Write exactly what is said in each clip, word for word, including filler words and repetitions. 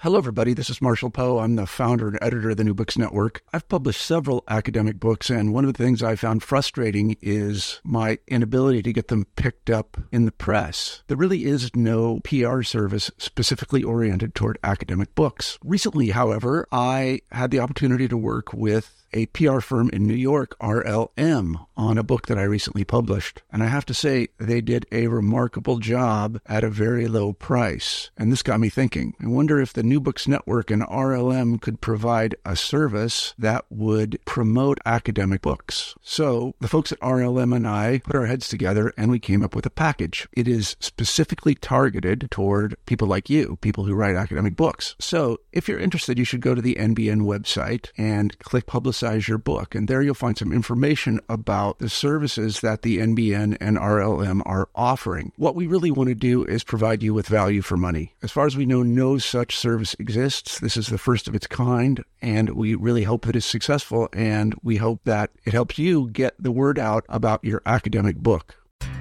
Hello, everybody. This is Marshall Poe. I'm the founder and editor of the New Books Network. I've published several academic books, and one of the things I found frustrating is my inability to get them picked up in the press. There really is no P R service specifically oriented toward academic books. Recently, however, I had the opportunity to work with a P R firm in New York, R L M, on a book that I recently published. And I have to say, they did a remarkable job at a very low price. And this got me thinking. I wonder if the New Books Network and R L M could provide a service that would promote academic books. So the folks at R L M and I put our heads together and we came up with a package. It is specifically targeted toward people like you, people who write academic books. So if you're interested, you should go to the N B N website and click Publicize your book. And there you'll find some information about the services that the N B N and R L M are offering. What we really want to do is provide you with value for money. As far as we know, no such service exists. This is the first of its kind, and we really hope that it's successful, and we hope that it helps you get the word out about your academic book.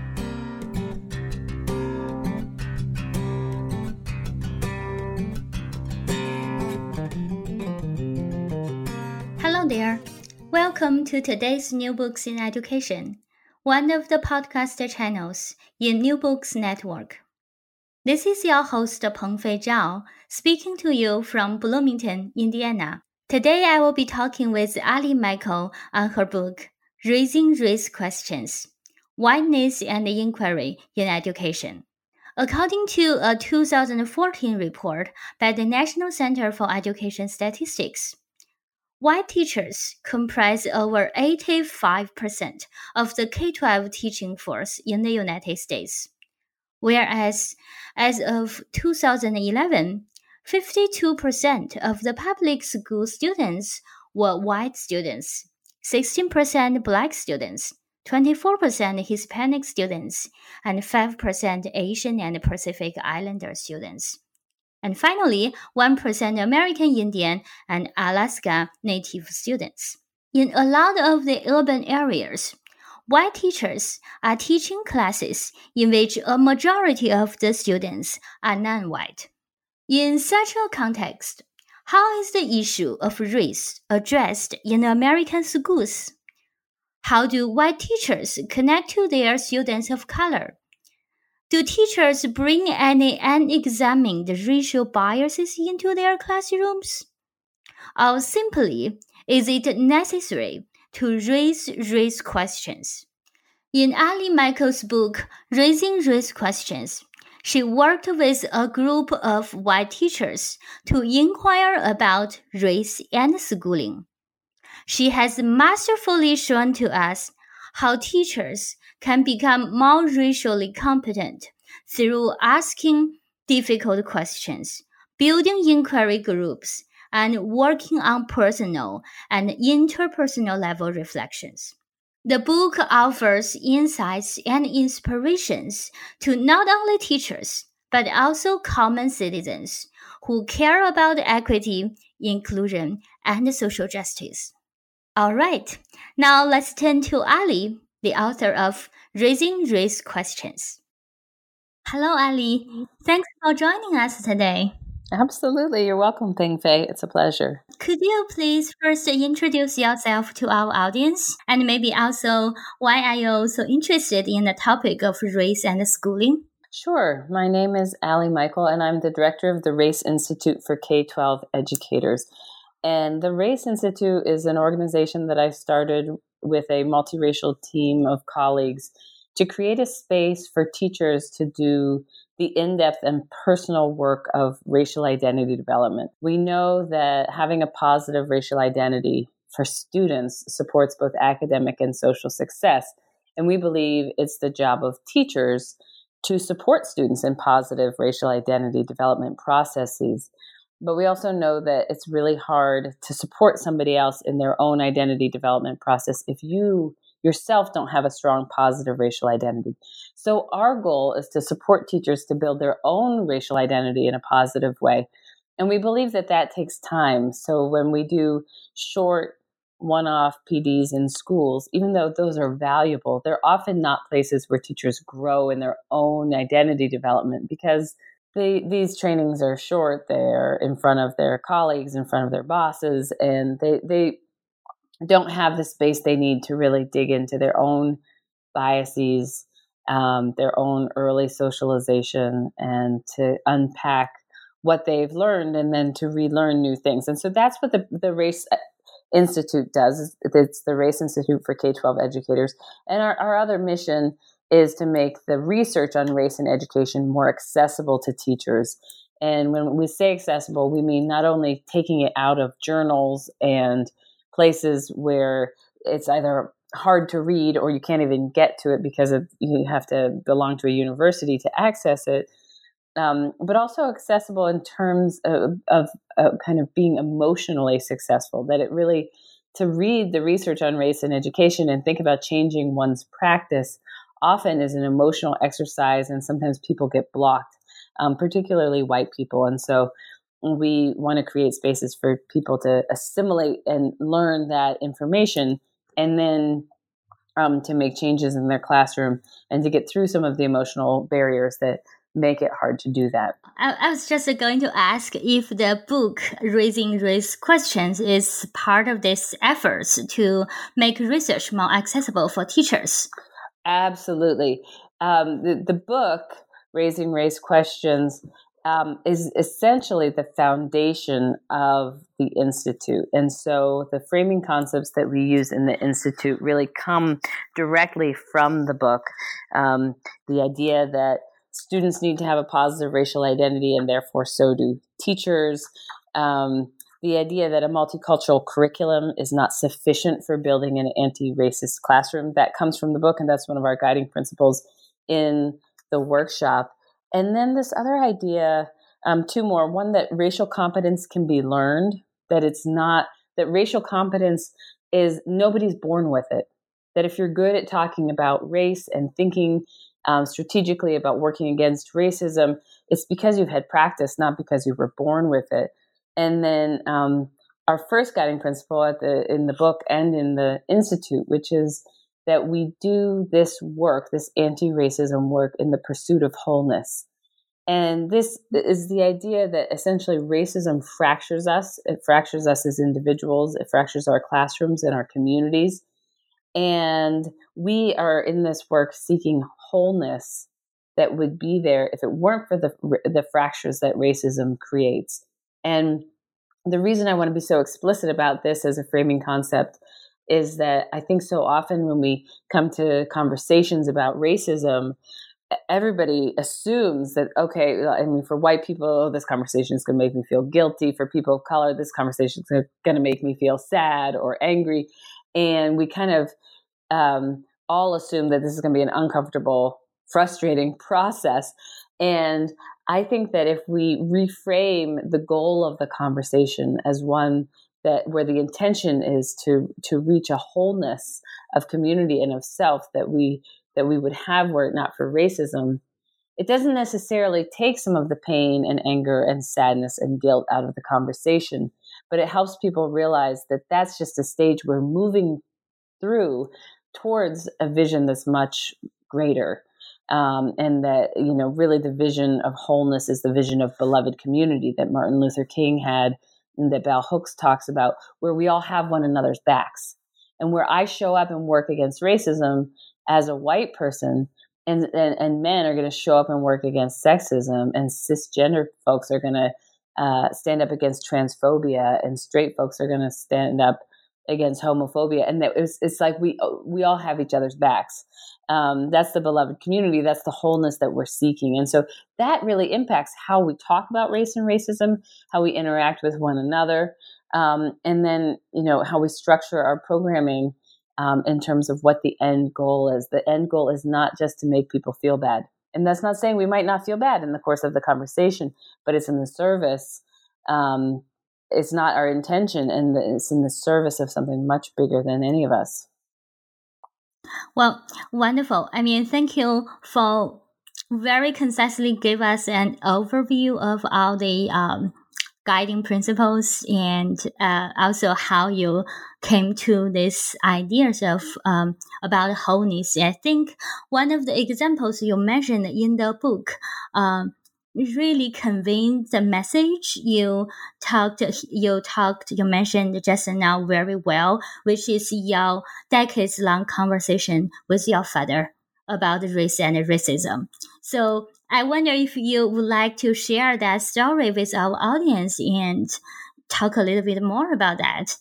Hello there. Welcome to today's New Books in Education, one of the podcast channels in New Books Network. This is your host Pengfei Zhao, speaking to you from Bloomington, Indiana. Today I will be talking with Ali Michael on her book, Raising Race Questions, Whiteness and Inquiry in Education. According to a two thousand fourteen report by the National Center for Education Statistics, white teachers comprise over eighty-five percent of the K twelve teaching force in the United States, whereas as of two thousand eleven, fifty-two percent of the public school students were white students, sixteen percent Black students, twenty-four percent Hispanic students, and five percent Asian and Pacific Islander students. And finally, one percent American Indian and Alaska Native students. In a lot of the urban areas, white teachers are teaching classes in which a majority of the students are non-white. In such a context, how is the issue of race addressed in American schools? How do white teachers connect to their students of color? Do teachers bring any unexamined racial biases into their classrooms? Or simply, is it necessary to raise race questions? In Ali Michael's book, Raising Race Questions, she worked with a group of white teachers to inquire about race and schooling. She has masterfully shown to us how teachers can become more racially competent through asking difficult questions, building inquiry groups, and working on personal and interpersonal level reflections. The book offers insights and inspirations to not only teachers, but also common citizens who care about equity, inclusion, and social justice. All right, now let's turn to Ali, the author of Raising Race Questions. Hello, Ali. Thanks for joining us today. Absolutely. You're welcome, Pengfei. It's a pleasure. Could you please first introduce yourself to our audience, and maybe also why are you so interested in the topic of race and schooling? Sure. My name is Ali Michael, and I'm the director of the Race Institute for K twelve Educators. And the Race Institute is an organization that I started with a multiracial team of colleagues to create a space for teachers to do the in-depth and personal work of racial identity development. We know that having a positive racial identity for students supports both academic and social success. And we believe it's the job of teachers to support students in positive racial identity development processes. But we also know that it's really hard to support somebody else in their own identity development process if you yourself don't have a strong positive racial identity. So our goal is to support teachers to build their own racial identity in a positive way. And we believe that that takes time. So when we do short one-off P Ds in schools, even though those are valuable, they're often not places where teachers grow in their own identity development because they, these trainings are short. They're in front of their colleagues, in front of their bosses, and they they don't have the space they need to really dig into their own biases, um, their own early socialization, and to unpack what they've learned and then to relearn new things. And so that's what the, the Race Institute does. It's the Race Institute for K twelve Educators. And our, our other mission is to make the research on race in education more accessible to teachers. And when we say accessible, we mean not only taking it out of journals and places where it's either hard to read or you can't even get to it because of, you have to belong to a university to access it, um, but also accessible in terms of, of, of kind of being emotionally successful, that it really, to read the research on race in education and think about changing one's practice often is an emotional exercise, and sometimes people get blocked, um, particularly white people. And so we want to create spaces for people to assimilate and learn that information, and then um, to make changes in their classroom and to get through some of the emotional barriers that make it hard to do that. I, I was just going to ask if the book Raising Race Questions is part of this efforts to make research more accessible for teachers. Absolutely. Um, the, the book Raising Race Questions Um, is essentially the foundation of the Institute. And so the framing concepts that we use in the Institute really come directly from the book. Um, the idea that students need to have a positive racial identity, and therefore so do teachers. Um, the idea that a multicultural curriculum is not sufficient for building an anti-racist classroom. That comes from the book, and that's one of our guiding principles in the workshop. And then this other idea, um, two more. One, that racial competence can be learned, that it's not, that racial competence is, nobody's born with it. That if you're good at talking about race and thinking um, strategically about working against racism, it's because you've had practice, not because you were born with it. And then um, our first guiding principle at the in the book and in the Institute, which is that we do this work, this anti-racism work, in the pursuit of wholeness. And this is the idea that essentially racism fractures us. It fractures us as individuals. It fractures our classrooms and our communities. And we are in this work seeking wholeness that would be there if it weren't for the the fractures that racism creates. And the reason I want to be so explicit about this as a framing concept is that I think so often when we come to conversations about racism, everybody assumes that, okay, I mean, for white people, this conversation is going to make me feel guilty. For people of color, this conversation is going to make me feel sad or angry. And we kind of um, all assume that this is going to be an uncomfortable, frustrating process. And I think that if we reframe the goal of the conversation as one that where the intention is to to reach a wholeness of community and of self that we that we would have were it not for racism, it doesn't necessarily take some of the pain and anger and sadness and guilt out of the conversation, but it helps people realize that that's just a stage we're moving through towards a vision that's much greater. Um, and that, you know, really the vision of wholeness is the vision of beloved community that Martin Luther King had, and that Bell Hooks talks about, where we all have one another's backs. And where I show up and work against racism as a white person, and, and, and men are going to show up and work against sexism, and cisgender folks are going to uh, stand up against transphobia, and straight folks are going to stand up against homophobia. And that it's, it's like we we all have each other's backs. Um, that's the beloved community. That's the wholeness that we're seeking. And so that really impacts how we talk about race and racism, how we interact with one another, um, and then, you know, how we structure our programming um, in terms of what the end goal is. The end goal is not just to make people feel bad. And that's not saying we might not feel bad in the course of the conversation, but it's in the service. Um, it's not our intention, and it's in the service of something much bigger than any of us. Well, wonderful. I mean, thank you for very concisely give us an overview of all the um, guiding principles, and uh, also how you came to these ideas of um, about wholeness. I think one of the examples you mentioned in the book um, really conveying the message you talked, you talked, you mentioned just now very well, which is your decades long conversation with your father about race and racism. So I wonder if you would like to share that story with our audience and talk a little bit more about that.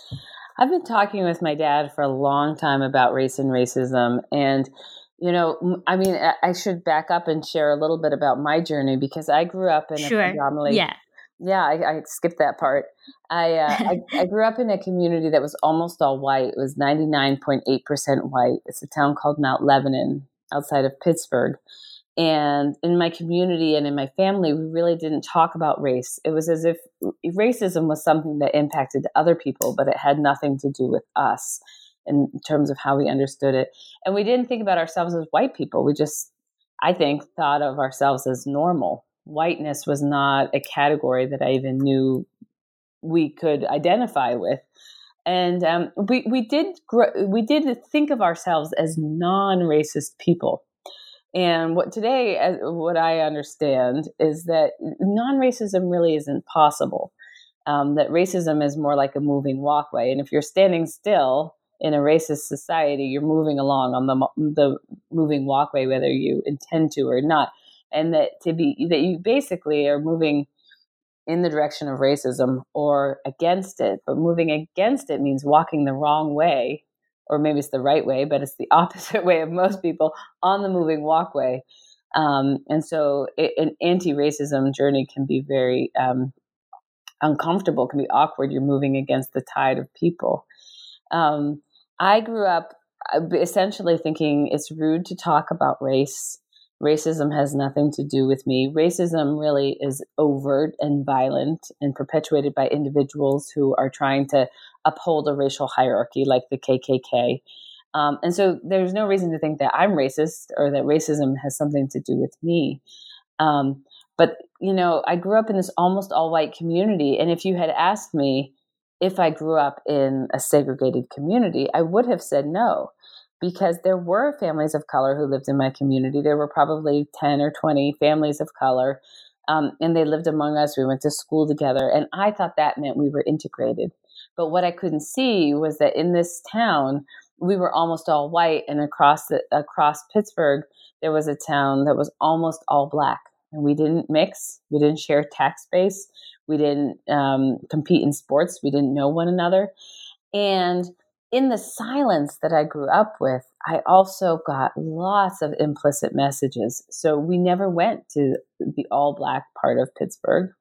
I've been talking with my dad for a long time about race and racism. And, you know, I mean, I should back up and share a little bit about my journey, because I grew up in sure. a predominantly, yeah, yeah, I, I skipped that part. I, uh, I I grew up in a community that was almost all white. It was ninety-nine point eight percent white. It's a town called Mount Lebanon outside of Pittsburgh. And in my community and in my family, we really didn't talk about race. It was as if racism was something that impacted other people, but it had nothing to do with us in terms of how we understood it. And we didn't think about ourselves as white people. We just, I think, thought of ourselves as normal. Whiteness was not a category that I even knew we could identify with. And um, we we did gr- we did think of ourselves as non-racist people. And what today, as what I understand, is that non-racism really isn't possible. Um, that racism is more like a moving walkway, and if you're standing still in a racist society, you're moving along on the the moving walkway, whether you intend to or not. And that to be that you basically are moving in the direction of racism or against it. But moving against it means walking the wrong way, or maybe it's the right way, but it's the opposite way of most people on the moving walkway. Um, and so it, an anti-racism journey can be very um, uncomfortable, can be awkward. You're moving against the tide of people. Um, I grew up essentially thinking it's rude to talk about race. Racism has nothing to do with me. Racism really is overt and violent and perpetuated by individuals who are trying to uphold a racial hierarchy like the K K K. Um, and so there's no reason to think that I'm racist or that racism has something to do with me. Um, but, you know, I grew up in this almost all white community. And if you had asked me if I grew up in a segregated community, I would have said no. Because there were families of color who lived in my community. There were probably ten or twenty families of color, um, and they lived among us. We went to school together, and I thought that meant we were integrated. But what I couldn't see was that in this town, we were almost all white, and across the, across Pittsburgh, there was a town that was almost all black. And we didn't mix. We didn't share tax base. We didn't um, compete in sports. We didn't know one another. And in the silence that I grew up with, I also got lots of implicit messages. So we never went to the all black part of Pittsburgh.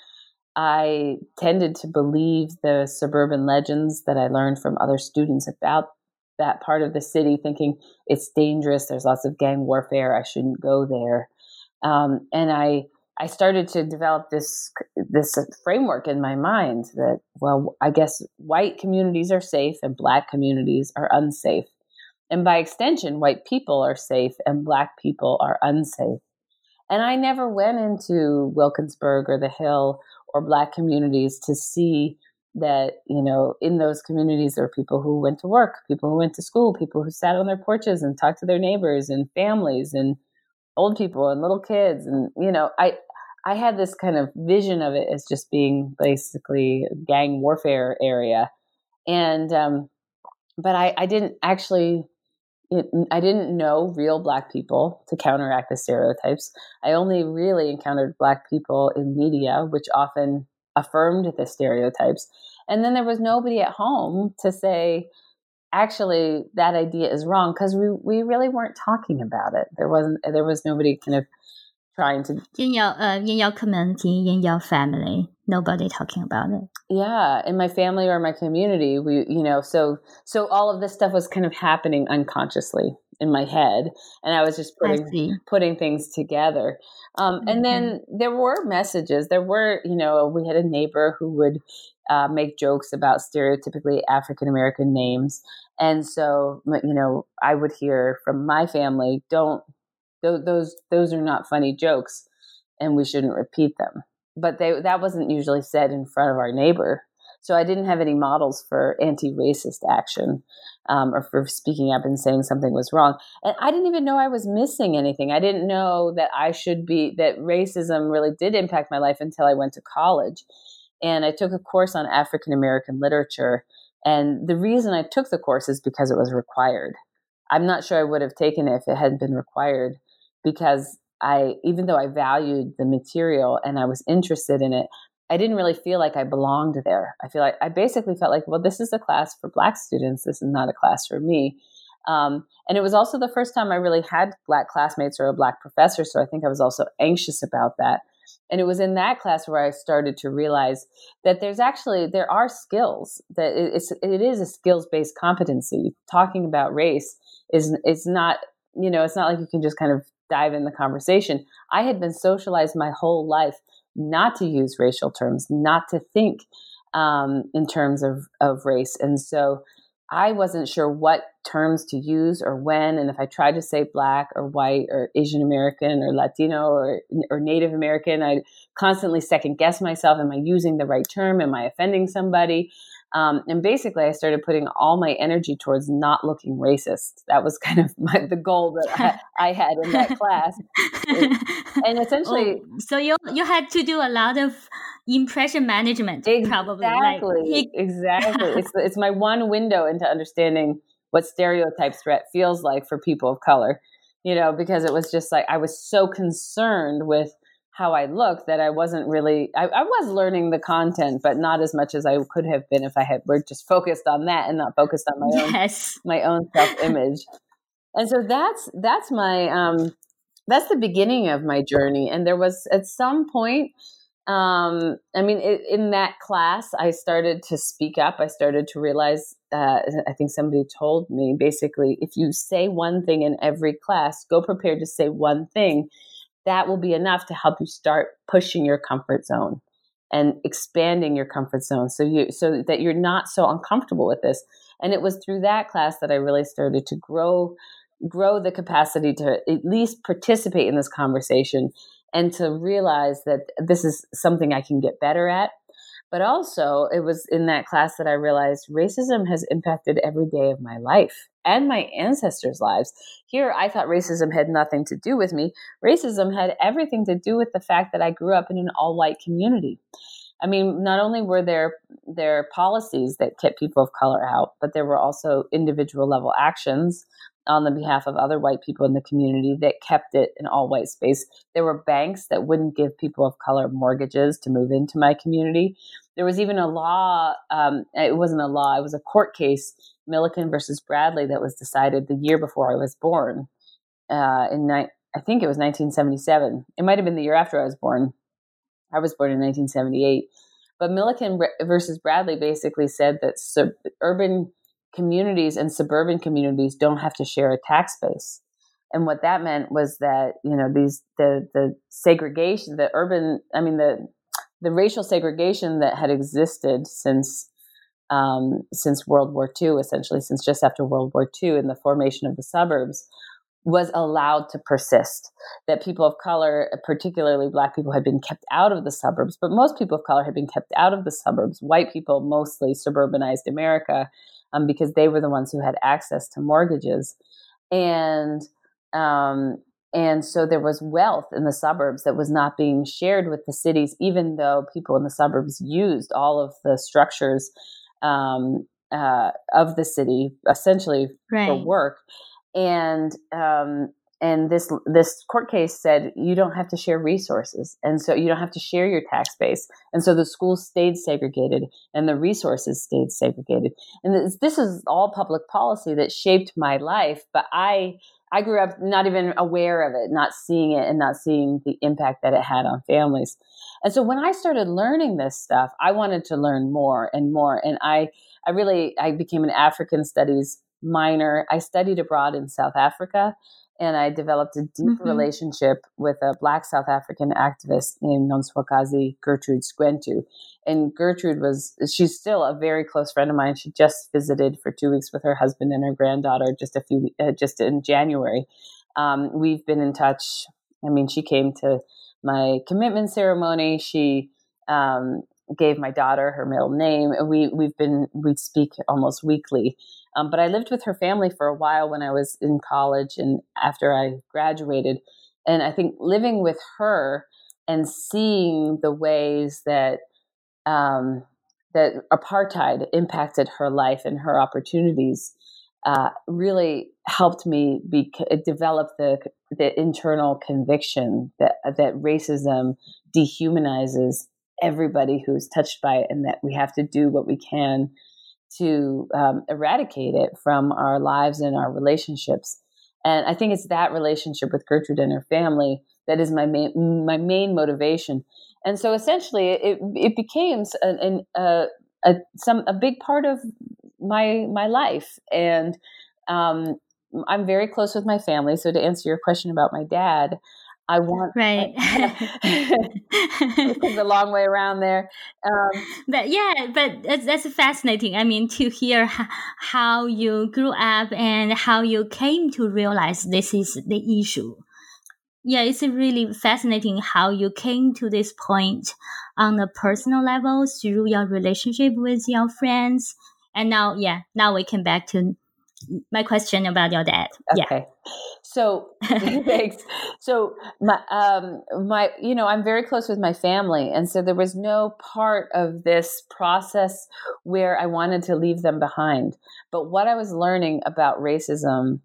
I tended to believe the suburban legends that I learned from other students about that part of the city, thinking it's dangerous. There's lots of gang warfare. I shouldn't go there. Um, and I I started to develop this this framework in my mind that, well, I guess white communities are safe and black communities are unsafe. And by extension, white people are safe and black people are unsafe. And I never went into Wilkinsburg or the Hill or black communities to see that, you know, in those communities there are people who went to work, people who went to school, people who sat on their porches and talked to their neighbors and families and old people and little kids. And, you know, I, I had this kind of vision of it as just being basically a gang warfare area. And, um, but I, I didn't actually, it, I didn't know real black people to counteract the stereotypes. I only really encountered black people in media, which often affirmed the stereotypes. And then there was nobody at home to say, actually, that idea is wrong, because we, we really weren't talking about it. There wasn't, there was nobody kind of trying to in your uh, in your community, in your family, nobody talking about it. Yeah, in my family or my community, we, you know, so so all of this stuff was kind of happening unconsciously in my head, and I was just putting putting things together. Um, and mm-hmm. then there were messages. There were, you know, we had a neighbor who would uh, make jokes about stereotypically African American names, and so, you know, I would hear from my family, "Don't." Those those are not funny jokes, and we shouldn't repeat them. But they, that wasn't usually said in front of our neighbor. So I didn't have any models for anti-racist action um, or for speaking up and saying something was wrong. And I didn't even know I was missing anything. I didn't know that I should be, that racism really did impact my life until I went to college. And I took a course on African American literature. And the reason I took the course is because it was required. I'm not sure I would have taken it if it hadn't been required, because I, even though I valued the material and I was interested in it, I didn't really feel like I belonged there. I feel like I basically felt like, well, this is a class for Black students. This is not a class for me. Um, and it was also the first time I really had Black classmates or a Black professor. So I think I was also anxious about that. And it was in that class where I started to realize that there's actually, there are skills, that it's, it is a skills-based competency. Talking about race is, is not, you know, it's not like you can just kind of dive in the conversation. I had been socialized my whole life not to use racial terms, not to think um, in terms of, of race. And so I wasn't sure what terms to use or when. And if I tried to say Black or white or Asian American or Latino or, or Native American, I'd constantly second guess myself. Am I using the right term? Am I offending somebody? Um, and basically, I started putting all my energy towards not looking racist. That was kind of my, the goal that I, I had in that class. And essentially, oh, so you you had to do a lot of impression management, exactly, probably. Like, exactly. It's it's my one window into understanding what stereotype threat feels like for people of color. You know, because it was just like I was so concerned with how I looked that I wasn't really, I, I was learning the content, but not as much as I could have been if I had were just focused on that and not focused on my yes. own, my own self-image. And so that's, that's my, um, that's the beginning of my journey. And there was at some point, um, I mean, it, in that class, I started to speak up. I started to realize, uh, I think somebody told me basically, if you say one thing in every class, go prepared to say one thing. That will be enough to help you start pushing your comfort zone and expanding your comfort zone so you so that you're not so uncomfortable with this. And it was through that class that I really started to grow grow the capacity to at least participate in this conversation and to realize that this is something I can get better at. But also, it was in that class that I realized racism has impacted every day of my life and my ancestors' lives. Here, I thought racism had nothing to do with me. Racism had everything to do with the fact that I grew up in an all-white community. I mean, not only were there, there policies that kept people of color out, but there were also individual level actions on the behalf of other white people in the community that kept it an all-white space. There were banks that wouldn't give people of color mortgages to move into my community. There was even a law, um, it wasn't a law, it was a court case, Milliken versus Bradley, that was decided the year before I was born. Uh, in ni- I think it was nineteen seventy-seven. It might have been the year after I was born. I was born in nineteen seventy-eight. But Milliken versus Bradley basically said that sub- urban communities and suburban communities don't have to share a tax base. And what that meant was that, you know, these the the segregation, the urban, I mean, the the racial segregation that had existed since um, since World War Two, essentially since just after World War Two and the formation of the suburbs, was allowed to persist. That people of color, particularly Black people, had been kept out of the suburbs, but most people of color had been kept out of the suburbs. White people mostly suburbanized America um, because they were the ones who had access to mortgages. And um, and so there was wealth in the suburbs that was not being shared with the cities, even though people in the suburbs used all of the structures um, uh, of the city, essentially right. for work. And um, and this this court case said you don't have to share resources, and so you don't have to share your tax base, and so the schools stayed segregated, and the resources stayed segregated. And this, this is all public policy that shaped my life, but I I grew up not even aware of it, not seeing it, and not seeing the impact that it had on families. And so when I started learning this stuff, I wanted to learn more and more, and I I really I became an African studies minor. I studied abroad in South Africa, and I developed a deep mm-hmm. relationship with a Black South African activist named Nonswakazi Gertrude Squentu. And Gertrude was, she's still a very close friend of mine. She just visited for two weeks with her husband and her granddaughter just a few, uh, just in January. Um, we've been in touch. I mean, she came to my commitment ceremony. She, um, gave my daughter her middle name. And we, we've been, we speak almost weekly. Um, but I lived with her family for a while when I was in college and after I graduated. And I think living with her and seeing the ways that um, that apartheid impacted her life and her opportunities uh, really helped me be, develop the the internal conviction that that racism dehumanizes everybody who's touched by it, and that we have to do what we can to um, eradicate it from our lives and our relationships. And I think it's that relationship with Gertrude and her family that is my main my main motivation. And so essentially, it it became an, an, a a some a big part of my my life. And um, I'm very close with my family. So to answer your question about my dad, I want right. It's a long way around there. Um, but yeah, but that's, that's fascinating. I mean, to hear h- how you grew up and how you came to realize this is the issue. Yeah, it's really fascinating how you came to this point on a personal level through your relationship with your friends. And now, yeah, now we come back to my question about your dad. Okay. Yeah. So thanks. So my, um, my, you know, I'm very close with my family. And so there was no part of this process where I wanted to leave them behind. But what I was learning about racism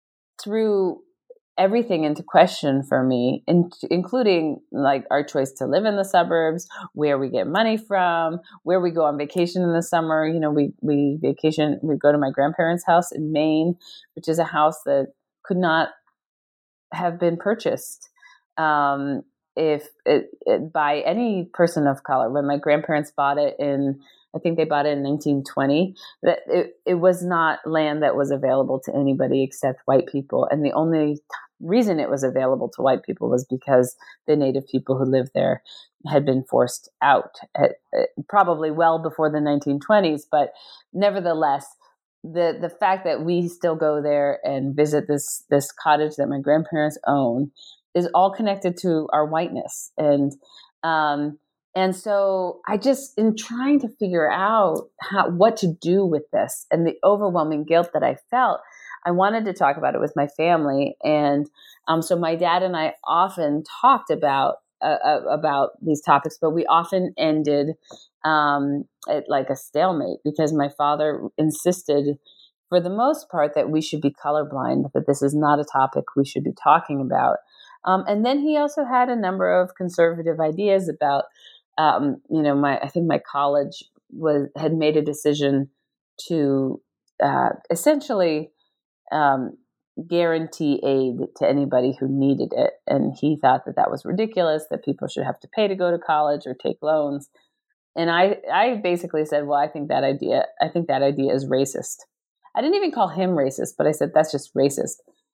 threw everything into question for me, in, including like our choice to live in the suburbs, where we get money from, where we go on vacation in the summer. You know, we, we vacation, we go to my grandparents' house in Maine, which is a house that could not have been purchased um, if it, it, by any person of color. When my grandparents bought it in, I think they bought it in nineteen twenty, that it, it was not land that was available to anybody except white people. And the only reason it was available to white people was because the native people who lived there had been forced out, at, at, probably well before the nineteen twenties. But nevertheless, the the fact that we still go there and visit this this cottage that my grandparents own is all connected to our whiteness. And um, and so I just, in trying to figure out how what to do with this and the overwhelming guilt that I felt, I wanted to talk about it with my family. And um, so my dad and I often talked about uh, about these topics, but we often ended um, at like a stalemate, because my father insisted, for the most part, that we should be colorblind, that this is not a topic we should be talking about. Um, and then he also had a number of conservative ideas about, um, you know, my I think my college was had made a decision to uh, essentially um, guarantee aid to anybody who needed it. And he thought that that was ridiculous, that people should have to pay to go to college or take loans. And I, I basically said, well, I think that idea, I think that idea is racist. I didn't even call him racist, but I said, that's just racist.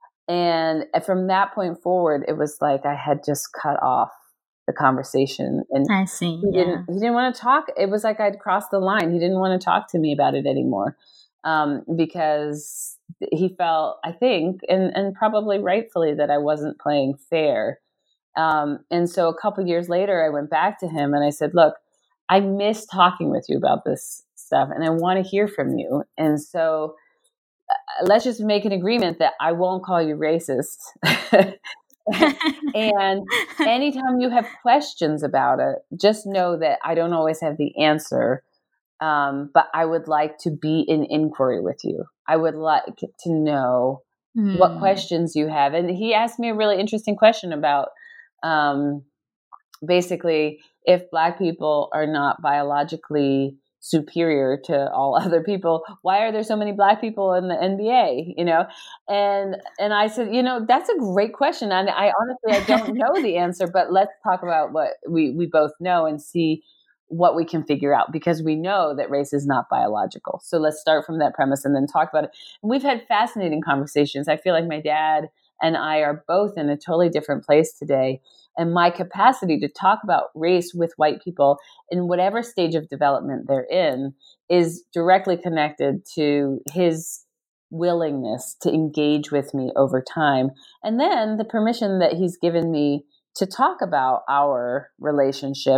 And from that point forward, it was like I had just cut off the conversation. And I see. He yeah. didn't, he didn't want to talk. It was like I'd crossed the line. He didn't want to talk to me about it anymore. Um, because he felt, I think, and, and probably rightfully, that I wasn't playing fair. Um, and so a couple years later, I went back to him and I said, look, I miss talking with you about this stuff and I want to hear from you. And so uh, let's just make an agreement that I won't call you racist. And anytime you have questions about it, just know that I don't always have the answer. Um, but I would like to be in inquiry with you. I would like to know mm. what questions you have. And he asked me a really interesting question about um, basically if Black people are not biologically superior to all other people, why are there so many Black people in the N B A? You know, and and I said, you know, that's a great question. And I honestly I don't know the answer, but let's talk about what we we both know and see what we can figure out, because we know that race is not biological. So let's start from that premise and then talk about it. And we've had fascinating conversations. I feel like my dad and I are both in a totally different place today. And my capacity to talk about race with white people in whatever stage of development they're in is directly connected to his willingness to engage with me over time. And then the permission that he's given me to talk about our relationship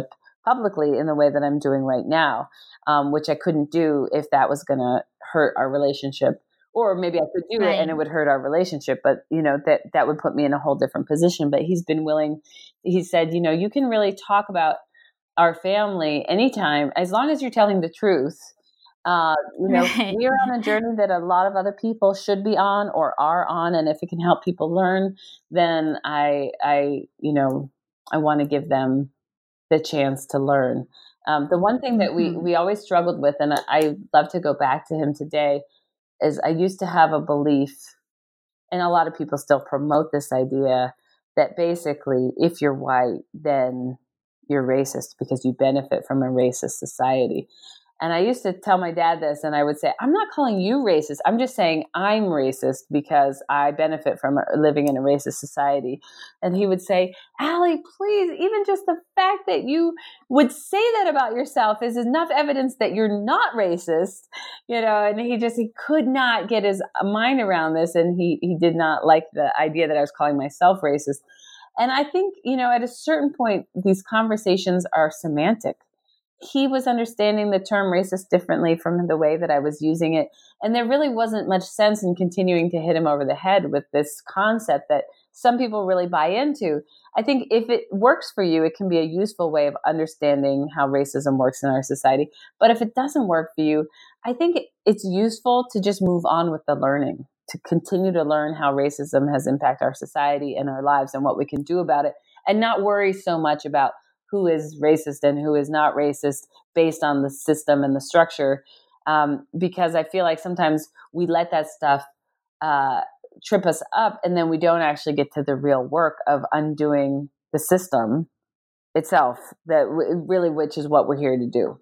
publicly in the way that I'm doing right now, um, which I couldn't do if that was going to hurt our relationship. Or maybe I could do Right. it and it would hurt our relationship, but you know, that, that would put me in a whole different position. But he's been willing, he said, you know, you can really talk about our family anytime, as long as you're telling the truth. Uh, you know, Right. we're on a journey that a lot of other people should be on or are on. And if it can help people learn, then I, I, you know, I want to give them the chance to learn. Um, the one thing that we, Mhm. we always struggled with, and I, I love to go back to him today, is I used to have a belief, and a lot of people still promote this idea, that basically if you're white, then you're racist because you benefit from a racist society. And I used to tell my dad this, and I would say, I'm not calling you racist. I'm just saying I'm racist because I benefit from living in a racist society. And he would say, Allie, please, even just the fact that you would say that about yourself is enough evidence that you're not racist, you know. And he just, he could not get his mind around this. And he, he did not like the idea that I was calling myself racist. And I think, you know, at a certain point, these conversations are semantic. He was understanding the term racist differently from the way that I was using it. And there really wasn't much sense in continuing to hit him over the head with this concept that some people really buy into. I think if it works for you, it can be a useful way of understanding how racism works in our society. But if it doesn't work for you, I think it's useful to just move on with the learning, to continue to learn how racism has impacted our society and our lives and what we can do about it, and not worry so much about who is racist and who is not racist based on the system and the structure. Um, because I feel like sometimes we let that stuff uh, trip us up, and then we don't actually get to the real work of undoing the system itself, that w- really, which is what we're here to do.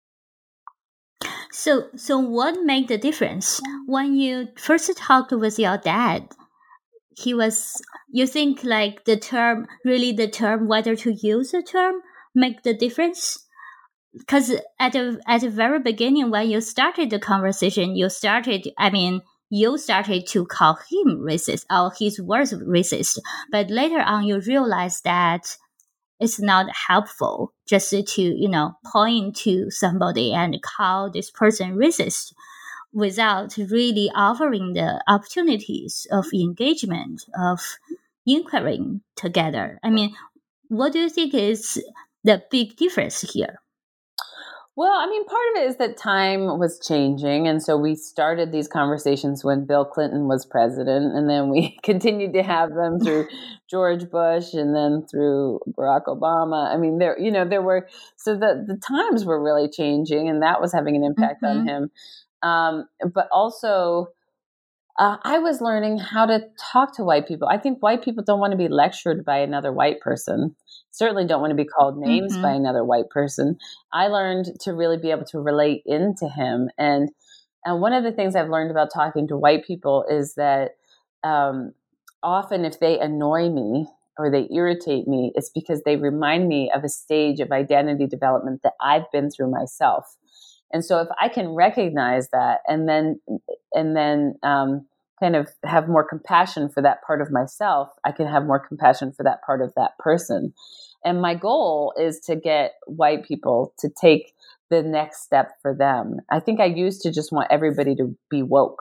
So, so what made the difference when you first talked with your dad? He was, you think like the term, really the term, whether to use the term, make the difference? Because at the at the very beginning, when you started the conversation, you started, I mean, you started to call him racist, or his words racist. But later on, you realize that it's not helpful just to, you know, point to somebody and call this person racist without really offering the opportunities of engagement, of inquiring together. I mean, what do you think is the big difference here? Well, I mean, part of it is that time was changing. And so we started these conversations when Bill Clinton was president. And then we continued to have them through George Bush and then through Barack Obama. I mean, there, you know, there were, so the, the times were really changing, and that was having an impact Mm-hmm. on him. Um, but also, uh, I was learning how to talk to white people. I think white people don't want to be lectured by another white person. Certainly don't want to be called names Mm-hmm. by another white person. I learned to really be able to relate into him. And, and one of the things I've learned about talking to white people is that um, often if they annoy me or they irritate me, it's because they remind me of a stage of identity development that I've been through myself. And so if I can recognize that and then and then um, kind of have more compassion for that part of myself, I can have more compassion for that part of that person. And my goal is to get white people to take the next step for them. I think I used to just want everybody to be woke.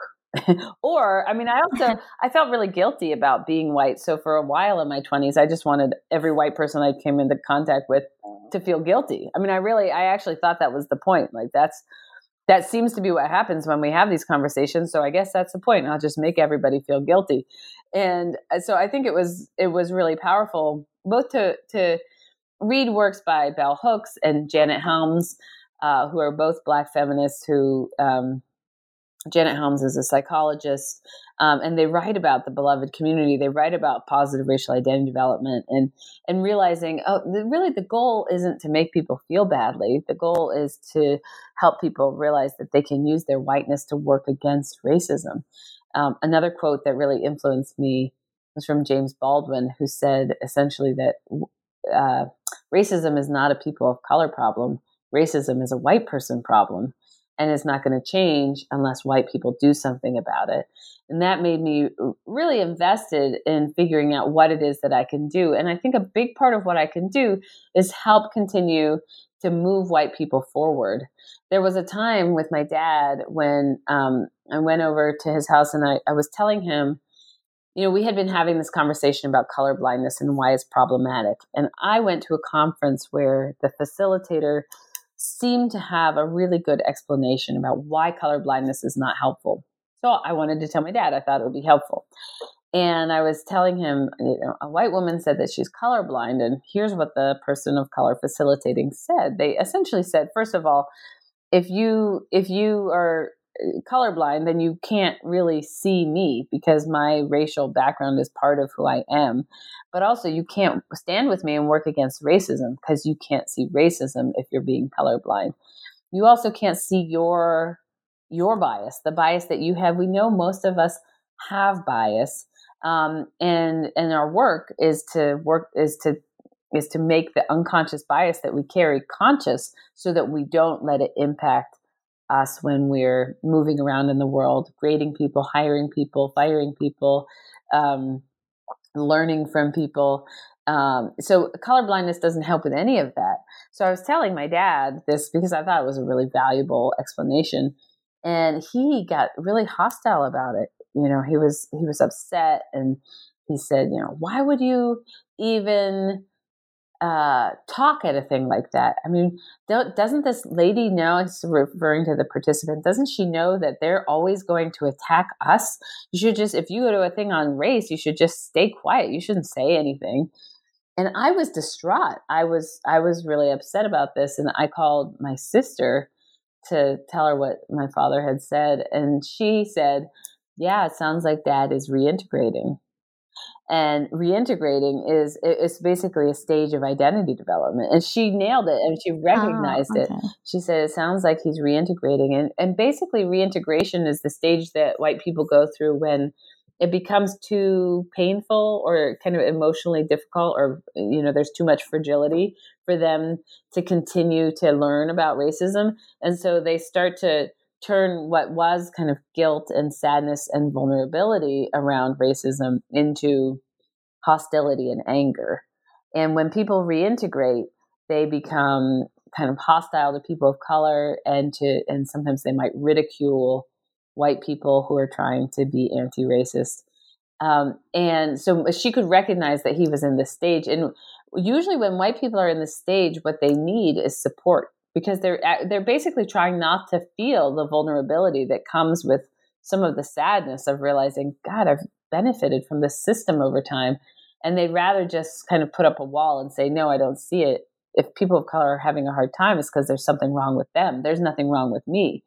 Or, I mean, I also, I felt really guilty about being white. So for a while in my twenties, I just wanted every white person I came into contact with to feel guilty. I mean, I really, I actually thought that was the point. Like that's, that seems to be what happens when we have these conversations. So I guess that's the point. I'll just make everybody feel guilty. And so I think it was, it was really powerful both to, to read works by Bell Hooks and Janet Helms, uh, who are both Black feminists who, um, Janet Helms is a psychologist, um, and they write about the beloved community. They write about positive racial identity development and and realizing, oh, the, really the goal isn't to make people feel badly. The goal is to help people realize that they can use their whiteness to work against racism. Um, another quote that really influenced me was from James Baldwin, who said essentially that uh, racism is not a people of color problem. Racism is a white person problem. and it's not going to change unless white people do something about it. And that made me really invested in figuring out what it is that I can do. And I think a big part of what I can do is help continue to move white people forward. There was a time with my dad when um, I went over to his house and I, I was telling him, you know, we had been having this conversation about color blindness and why it's problematic. And I went to a conference where the facilitator seemed to have a really good explanation about why color blindness is not helpful. So I wanted to tell my dad, I thought it would be helpful. And I was telling him, you know, a white woman said that she's colorblind. And here's what the person of color facilitating said. They essentially said, first of all, if you if you are colorblind, then you can't really see me because my racial background is part of who I am. But also you can't stand with me and work against racism because you can't see racism if you're being colorblind. You also can't see your your bias, the bias that you have. We know most of us have bias. Um, and and our work is to work is to is to make the unconscious bias that we carry conscious so that we don't let it impact us when we're moving around in the world, grading people, hiring people, firing people, um, learning from people. Um, so colorblindness doesn't help with any of that. So I was telling my dad this because I thought it was a really valuable explanation, and he got really hostile about it. You know, he was he was upset, and he said, you know, why would you even Uh, talk at a thing like that? I mean, doesn't this lady know, it's referring to the participant, doesn't she know that they're always going to attack us? You should just, if you go to a thing on race, you should just stay quiet. You shouldn't say anything. And I was distraught. I was, I was really upset about this. And I called my sister to tell her what my father had said. And she said, yeah, it sounds like Dad is reintegrating. And reintegrating is it's basically a stage of identity development. And she nailed it, and she recognized oh, okay. it. She said, it sounds like he's reintegrating. And, and basically reintegration is the stage that white people go through when it becomes too painful or kind of emotionally difficult, or, you know, there's too much fragility for them to continue to learn about racism. And so they start to turn what was kind of guilt and sadness and vulnerability around racism into hostility and anger. And when people reintegrate, they become kind of hostile to people of color, and to and sometimes they might ridicule white people who are trying to be anti-racist. Um, and so she could recognize that he was in this stage. And usually when white people are in this stage, what they need is support, because they're they're basically trying not to feel the vulnerability that comes with some of the sadness of realizing, God, I've benefited from this system over time. And they'd rather just kind of put up a wall and say, no, I don't see it. If people of color are having a hard time, it's because there's something wrong with them. There's nothing wrong with me.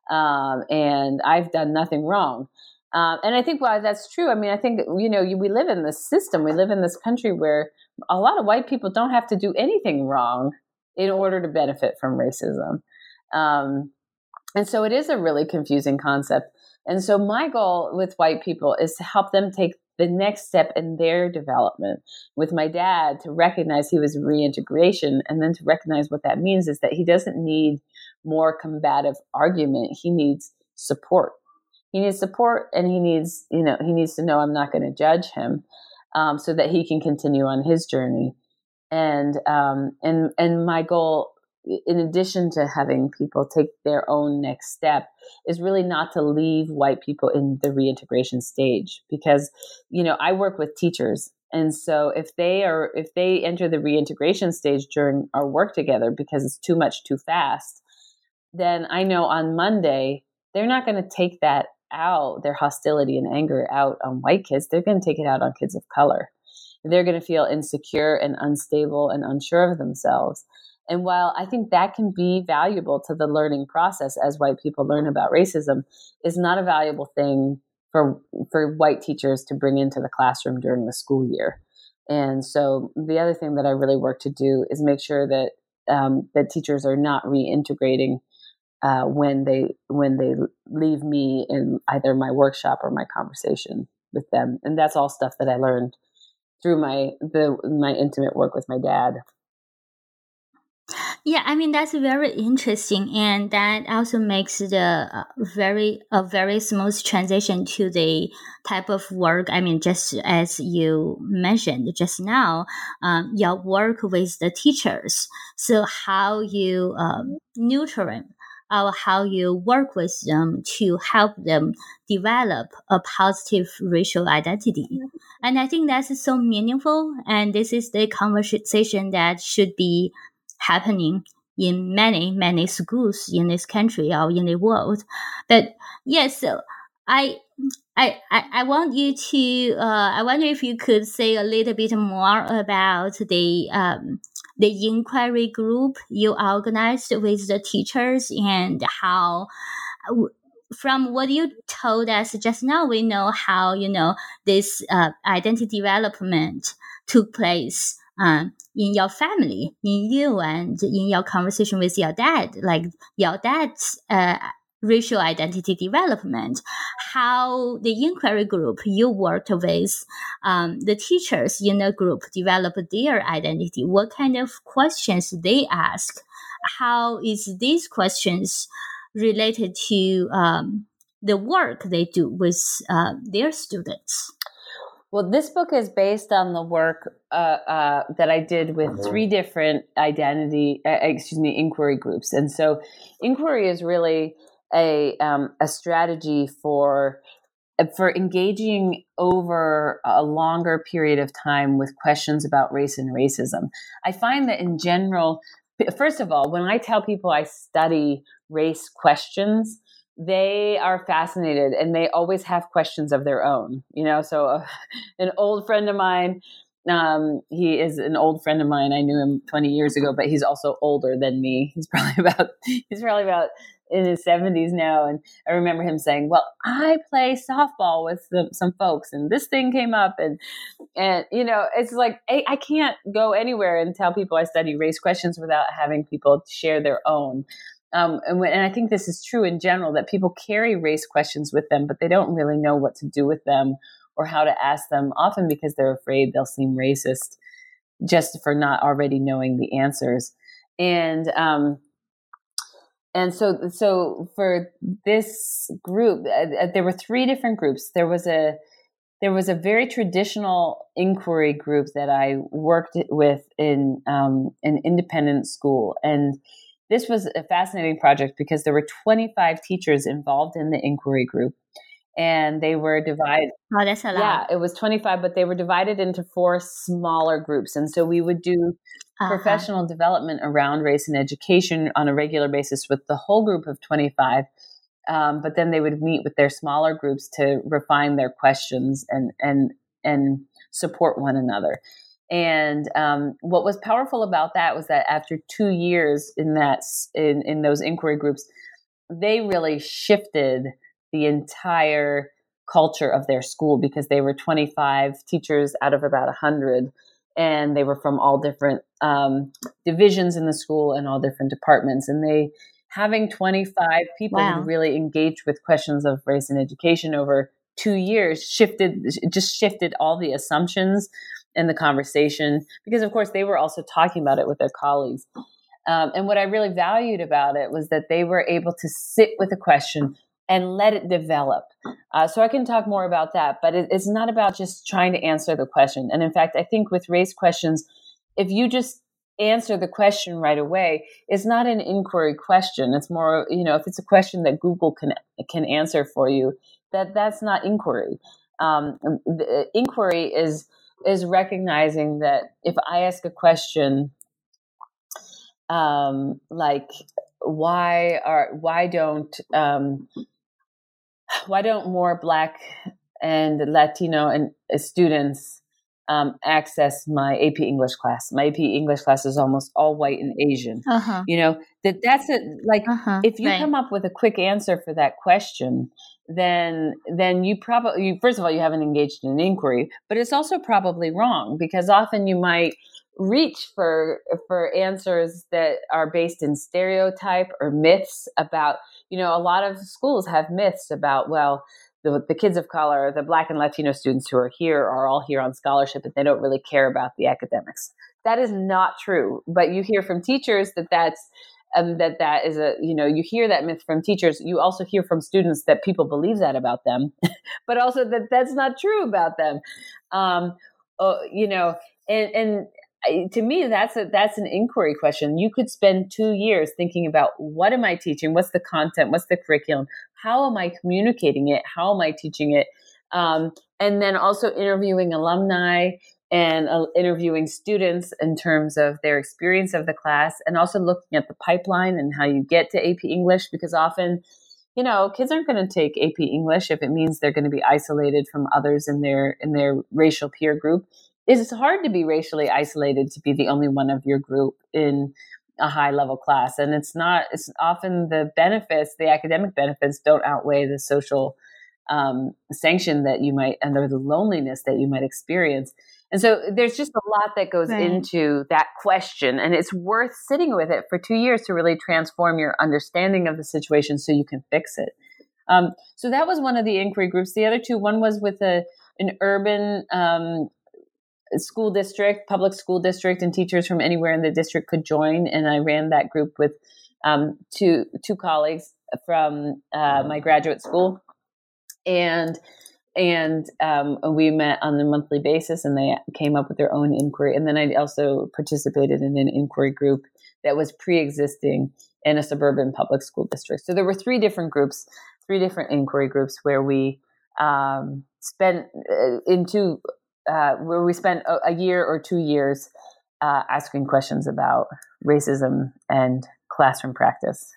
Um, and I've done nothing wrong. Um, and I think, well, that's true. I mean, I think, you know, you, we live in this system. We live in this country where a lot of white people don't have to do anything wrong in order to benefit from racism. Um, and so it is a really confusing concept. And so my goal with white people is to help them take the next step in their development. With my dad, to recognize he was reintegration, and then to recognize what that means is that he doesn't need more combative argument. He needs support. He needs support, and he needs, you know, he needs to know I'm not going to judge him, um, so that he can continue on his journey. And um, and and my goal, in addition to having people take their own next step, is really not to leave white people in the reintegration stage, because, you know, I work with teachers. And so if they are, if they enter the reintegration stage during our work together because it's too much too fast, then I know on Monday, they're not going to take that out, their hostility and anger out on white kids. They're going to take it out on kids of color. They're going to feel insecure and unstable and unsure of themselves. And while I think that can be valuable to the learning process as white people learn about racism, is not a valuable thing for for white teachers to bring into the classroom during the school year. And so the other thing that I really work to do is make sure that um, that teachers are not reintegrating uh, when they when they leave me in either my workshop or my conversation with them. And that's all stuff that I learned through my the my intimate work with my dad. Yeah, I mean that's very interesting, and that also makes the uh, very a very smooth transition to the type of work. I mean, just as you mentioned just now, um, your work with the teachers. So how you um, nurture them, or how you work with them to help them develop a positive racial identity. And I think that's so meaningful. And this is the conversation that should be happening in many, many schools in this country or in the world. But yes, so I I, I, I want you to uh, I wonder if you could say a little bit more about the um, the inquiry group you organized with the teachers, and how from what you told us just now, we know how, you know, this uh, identity development took place um, in your family, in you, and in your conversation with your dad, like your dad's uh, racial identity development, how the inquiry group you worked with, um, the teachers in the group developed their identity, what kind of questions they ask, how is these questions related to um, the work they do with uh, their students. Well, this book is based on the work uh, uh, that I did with three different identity, uh, excuse me, inquiry groups. And so inquiry is really a, um, a strategy for for engaging over a longer period of time with questions about race and racism. I find that in general, first of all, when I tell people I study race questions, they are fascinated and they always have questions of their own. You know, so uh, an old friend of mine, um, he is an old friend of mine. I knew him twenty years ago, but he's also older than me. He's probably about, he's probably about in his seventies now. And I remember him saying, well, I play softball with some, some folks and this thing came up. And, and, you know, it's like, I, I can't go anywhere and tell people I study race questions without having people share their own. Um, and, when, and I think this is true in general, that people carry race questions with them, but they don't really know what to do with them or how to ask them, often because they're afraid they'll seem racist just for not already knowing the answers. And, um, And so, so for this group, uh, there were three different groups. There was a, there was a very traditional inquiry group that I worked with in um, an independent school, and this was a fascinating project because there were twenty-five teachers involved in the inquiry group, and they were divided. Oh, that's a lot. Yeah, it was twenty-five, but they were divided into four smaller groups, and so we would do Uh-huh. professional development around race and education on a regular basis with the whole group of twenty-five. Um, but then they would meet with their smaller groups to refine their questions and and and support one another. And um, what was powerful about that was that after two years in that in, in those inquiry groups, they really shifted the entire culture of their school, because they were twenty-five teachers out of about one hundred. And they were from all different um, divisions in the school and all different departments. And they, having twenty-five people Wow. who really engaged with questions of race and education over two years, shifted, just shifted all the assumptions in the conversation. Because of course they were also talking about it with their colleagues. Um, and what I really valued about it was that they were able to sit with a question and let it develop. Uh, so I can talk more about that, but it, it's not about just trying to answer the question. And in fact, I think with race questions, if you just answer the question right away, it's not an inquiry question. It's more, you know, if it's a question that Google can can answer for you, that that's not inquiry. Um, the inquiry is is recognizing that if I ask a question, um, like why are why don't um, why don't more Black and Latino and uh, students um, access my A P English class? My A P English class is almost all white and Asian. Uh-huh. You know, that that's it. Like, Uh-huh. if you Right. come up with a quick answer for that question, then then you probably, you, first of all, you haven't engaged in an inquiry, but it's also probably wrong, because often you might reach for for answers that are based in stereotype or myths about, you know, a lot of schools have myths about, well, the, the kids of color, the Black and Latino students who are here are all here on scholarship and they don't really care about the academics. That is not true. But you hear from teachers that that's, um, that that is a, you know, you hear that myth from teachers. You also hear from students that people believe that about them, but also that that's not true about them. Um, uh, you know, and, and to me, that's a, that's an inquiry question. You could spend two years thinking about, what am I teaching? What's the content? What's the curriculum? How am I communicating it? How am I teaching it? Um, and then also interviewing alumni and uh, interviewing students in terms of their experience of the class, and also looking at the pipeline and how you get to A P English, because often, you know, kids aren't going to take A P English if it means they're going to be isolated from others in their in their racial peer group. It's hard to be racially isolated, to be the only one of your group in a high level class. And it's not, it's often the benefits, the academic benefits don't outweigh the social um, sanction that you might, and or the loneliness that you might experience. And so there's just a lot that goes right. into that question, and it's worth sitting with it for two years to really transform your understanding of the situation so you can fix it. Um, so that was one of the inquiry groups. The other two, one was with a, an urban um, school district, public school district, and teachers from anywhere in the district could join. And I ran that group with um, two two colleagues from uh, my graduate school. And and um, we met on a monthly basis, and they came up with their own inquiry. And then I also participated in an inquiry group that was pre-existing in a suburban public school district. So there were three different groups, three different inquiry groups where we um, spent uh, into uh, where we spent a, a year or two years uh, asking questions about racism and classroom practice.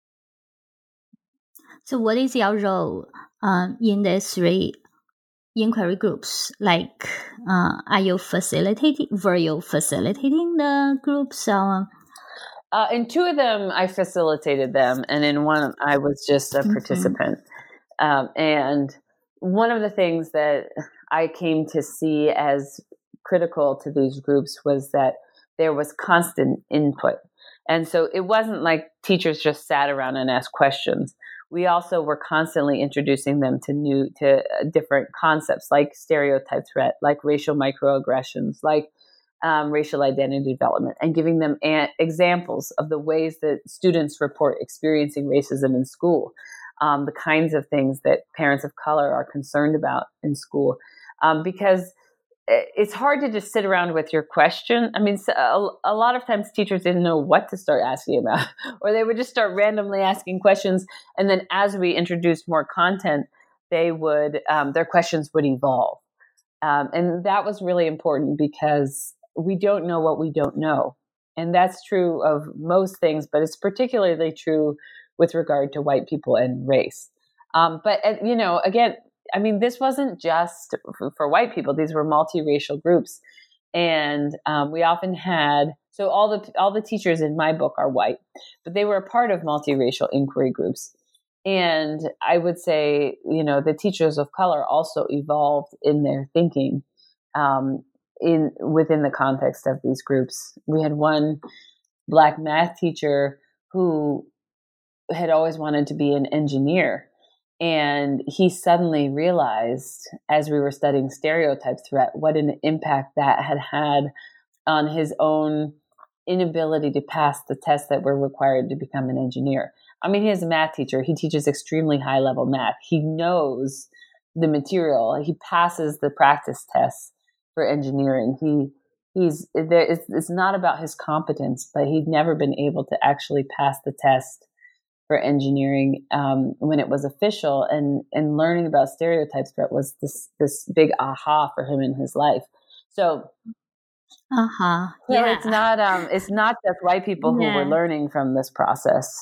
So what is your role um, in these three inquiry groups? Like, uh, are you facilitating, were you facilitating the groups? Or? Uh, in two of them, I facilitated them. And in one, I was just a participant. Mm-hmm. Um, and one of the things that I came to see as critical to these groups was that there was constant input. And so it wasn't like teachers just sat around and asked questions. We also were constantly introducing them to new, to different concepts like stereotype threat, like racial microaggressions, like um, racial identity development, and giving them a- examples of the ways that students report experiencing racism in school, um, the kinds of things that parents of color are concerned about in school, um, because it's hard to just sit around with your question. I mean, a, a lot of times teachers didn't know what to start asking about, or they would just start randomly asking questions. And then as we introduced more content, they would, um, their questions would evolve. Um, and that was really important because we don't know what we don't know. And that's true of most things, but it's particularly true with regard to white people and race. Um, but, uh, you know, again, I mean, this wasn't just for, for white people. These were multiracial groups. And um, we often had, so all the all the teachers in my book are white, but they were a part of multiracial inquiry groups. And I would say, you know, the teachers of color also evolved in their thinking um, in within the context of these groups. We had one Black math teacher who had always wanted to be an engineer. And he suddenly realized, as we were studying stereotype threat, what an impact that had had on his own inability to pass the tests that were required to become an engineer. I mean, he's a math teacher. He teaches extremely high-level math. He knows the material. He passes the practice tests for engineering. He he's there. It's, it's not about his competence, but he'd never been able to actually pass the test for engineering um, when it was official, and, and learning about stereotypes threat was this this big aha for him in his life. So, uh-huh. so yeah, it's not um it's not just white people who yeah. were learning from this process.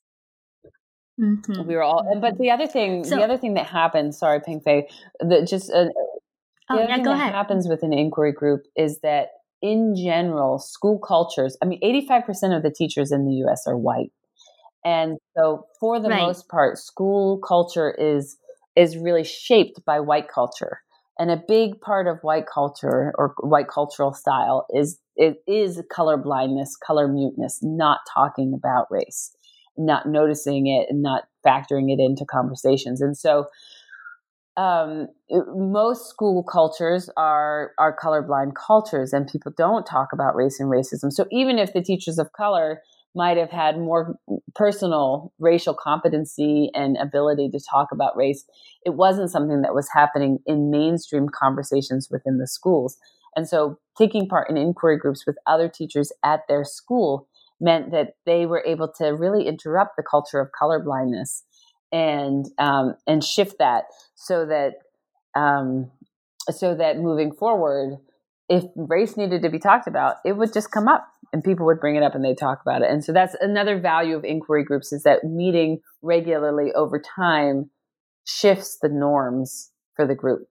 Mm-hmm. We were all, and but the other thing, so, the other thing that happens, sorry, Ping Fei, that just uh, the oh, other yeah, thing go that ahead. happens with an inquiry group is that in general, school cultures. I mean, eighty-five percent of the teachers in the U S are white. And so for the right. most part, school culture is is really shaped by white culture. And a big part of white culture or white cultural style is it is color blindness, color muteness, not talking about race, not noticing it and not factoring it into conversations. And so um, most school cultures are are colorblind cultures, and people don't talk about race and racism. So even if the teachers of color might have had more personal racial competency and ability to talk about race, it wasn't something that was happening in mainstream conversations within the schools. And so taking part in inquiry groups with other teachers at their school meant that they were able to really interrupt the culture of colorblindness and um, and shift that so that um, so that moving forward, if race needed to be talked about, it would just come up and people would bring it up and they'd talk about it. And so that's another value of inquiry groups, is that meeting regularly over time shifts the norms for the group.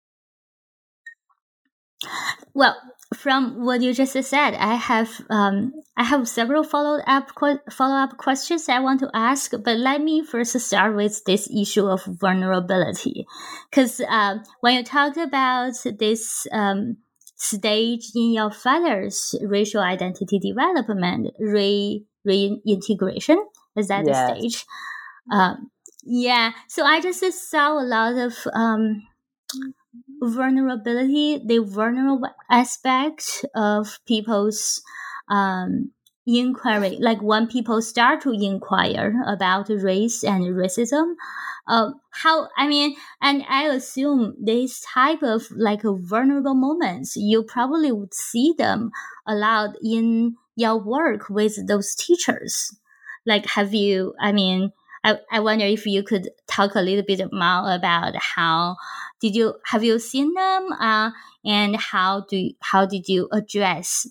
Well, from what you just said, I have um, I have several follow up follow up questions I want to ask. But let me first start with this issue of vulnerability, because uh, when you talked about this um, stage in your father's racial identity development, re reintegration, is that Yes. the stage? Um, yeah. So I just saw a lot of um, vulnerability, the vulnerable aspect of people's um, inquiry, like when people start to inquire about race and racism, uh, how, I mean, and I assume this type of like vulnerable moments, you probably would see them a lot in your work with those teachers. Like, have you, I mean, I, I wonder if you could talk a little bit more about how did you have you seen them, uh, and how do you, how did you address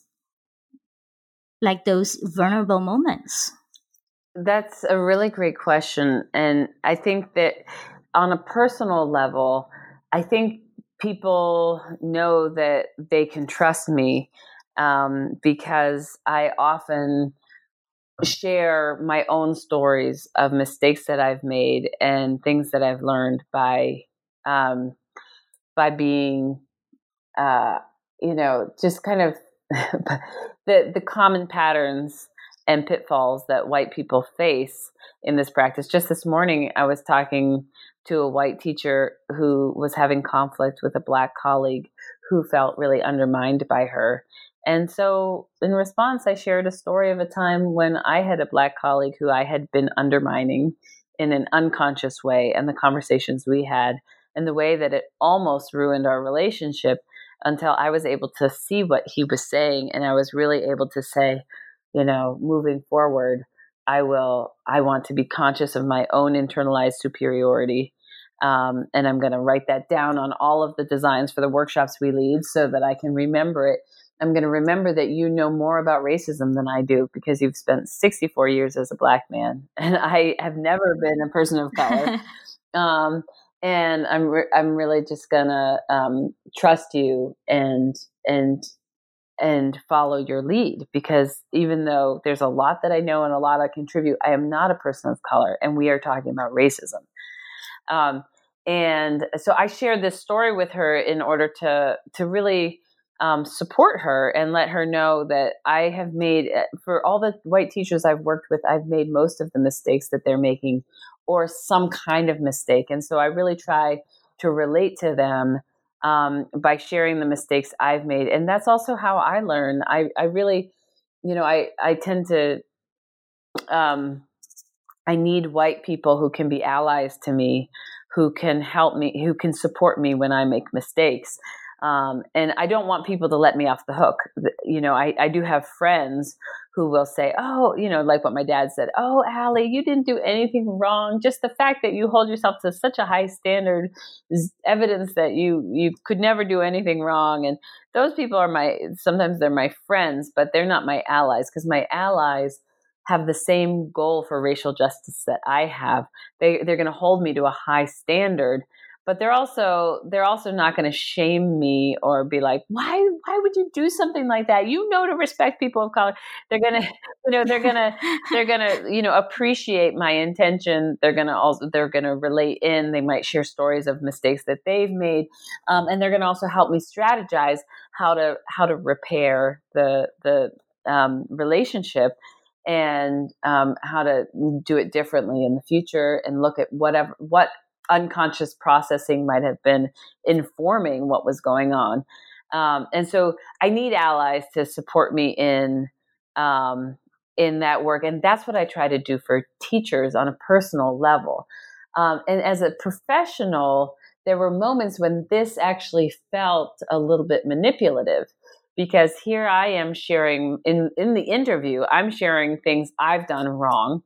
like those vulnerable moments? That's a really great question, and I think that on a personal level, I think people know that they can trust me um, because I often share my own stories of mistakes that I've made and things that I've learned by um, by being, uh, you know, just kind of the the common patterns and pitfalls that white people face in this practice. Just this morning, I was talking to a white teacher who was having conflict with a Black colleague who felt really undermined by her. And so in response, I shared a story of a time when I had a Black colleague who I had been undermining in an unconscious way, and the conversations we had and the way that it almost ruined our relationship, until I was able to see what he was saying. And I was really able to say, you know, moving forward, I will, I want to be conscious of my own internalized superiority. Um, and I'm going to write that down on all of the designs for the workshops we lead so that I can remember it. I'm going to remember that you know more about racism than I do because you've spent sixty-four years as a Black man, and I have never been a person of color. um, and I'm re- I'm really just gonna um, trust you and and and follow your lead, because even though there's a lot that I know and a lot I contribute, I am not a person of color, and we are talking about racism. Um, and so I shared this story with her in order to to really um, support her and let her know that I have made, for all the white teachers I've worked with, I've made most of the mistakes that they're making, or some kind of mistake. And so I really try to relate to them um, by sharing the mistakes I've made. And that's also how I learn. I, I really, you know, I, I tend to, um, I need white people who can be allies to me, who can help me, who can support me when I make mistakes. Um, and I don't want people to let me off the hook. You know, I, I do have friends who will say, oh, you know, like what my dad said, oh, Allie, you didn't do anything wrong. Just the fact that you hold yourself to such a high standard is evidence that you, you could never do anything wrong. And those people are my, sometimes they're my friends, but they're not my allies, because my allies have the same goal for racial justice that I have. They, they're going to hold me to a high standard, but they're also they're also not going to shame me or be like, why why would you do something like that? You know, to respect people of color. They're gonna you know they're gonna they're gonna you know appreciate my intention. They're gonna also they're gonna relate in. They might share stories of mistakes that they've made, um, and they're gonna also help me strategize how to how to repair the the um, relationship, and um, how to do it differently in the future, and look at whatever what unconscious processing might have been informing what was going on. Um, and so I need allies to support me in um, in that work. And that's what I try to do for teachers on a personal level. Um, and as a professional, there were moments when this actually felt a little bit manipulative, because here I am sharing in, in the interview, I'm sharing things I've done wrong.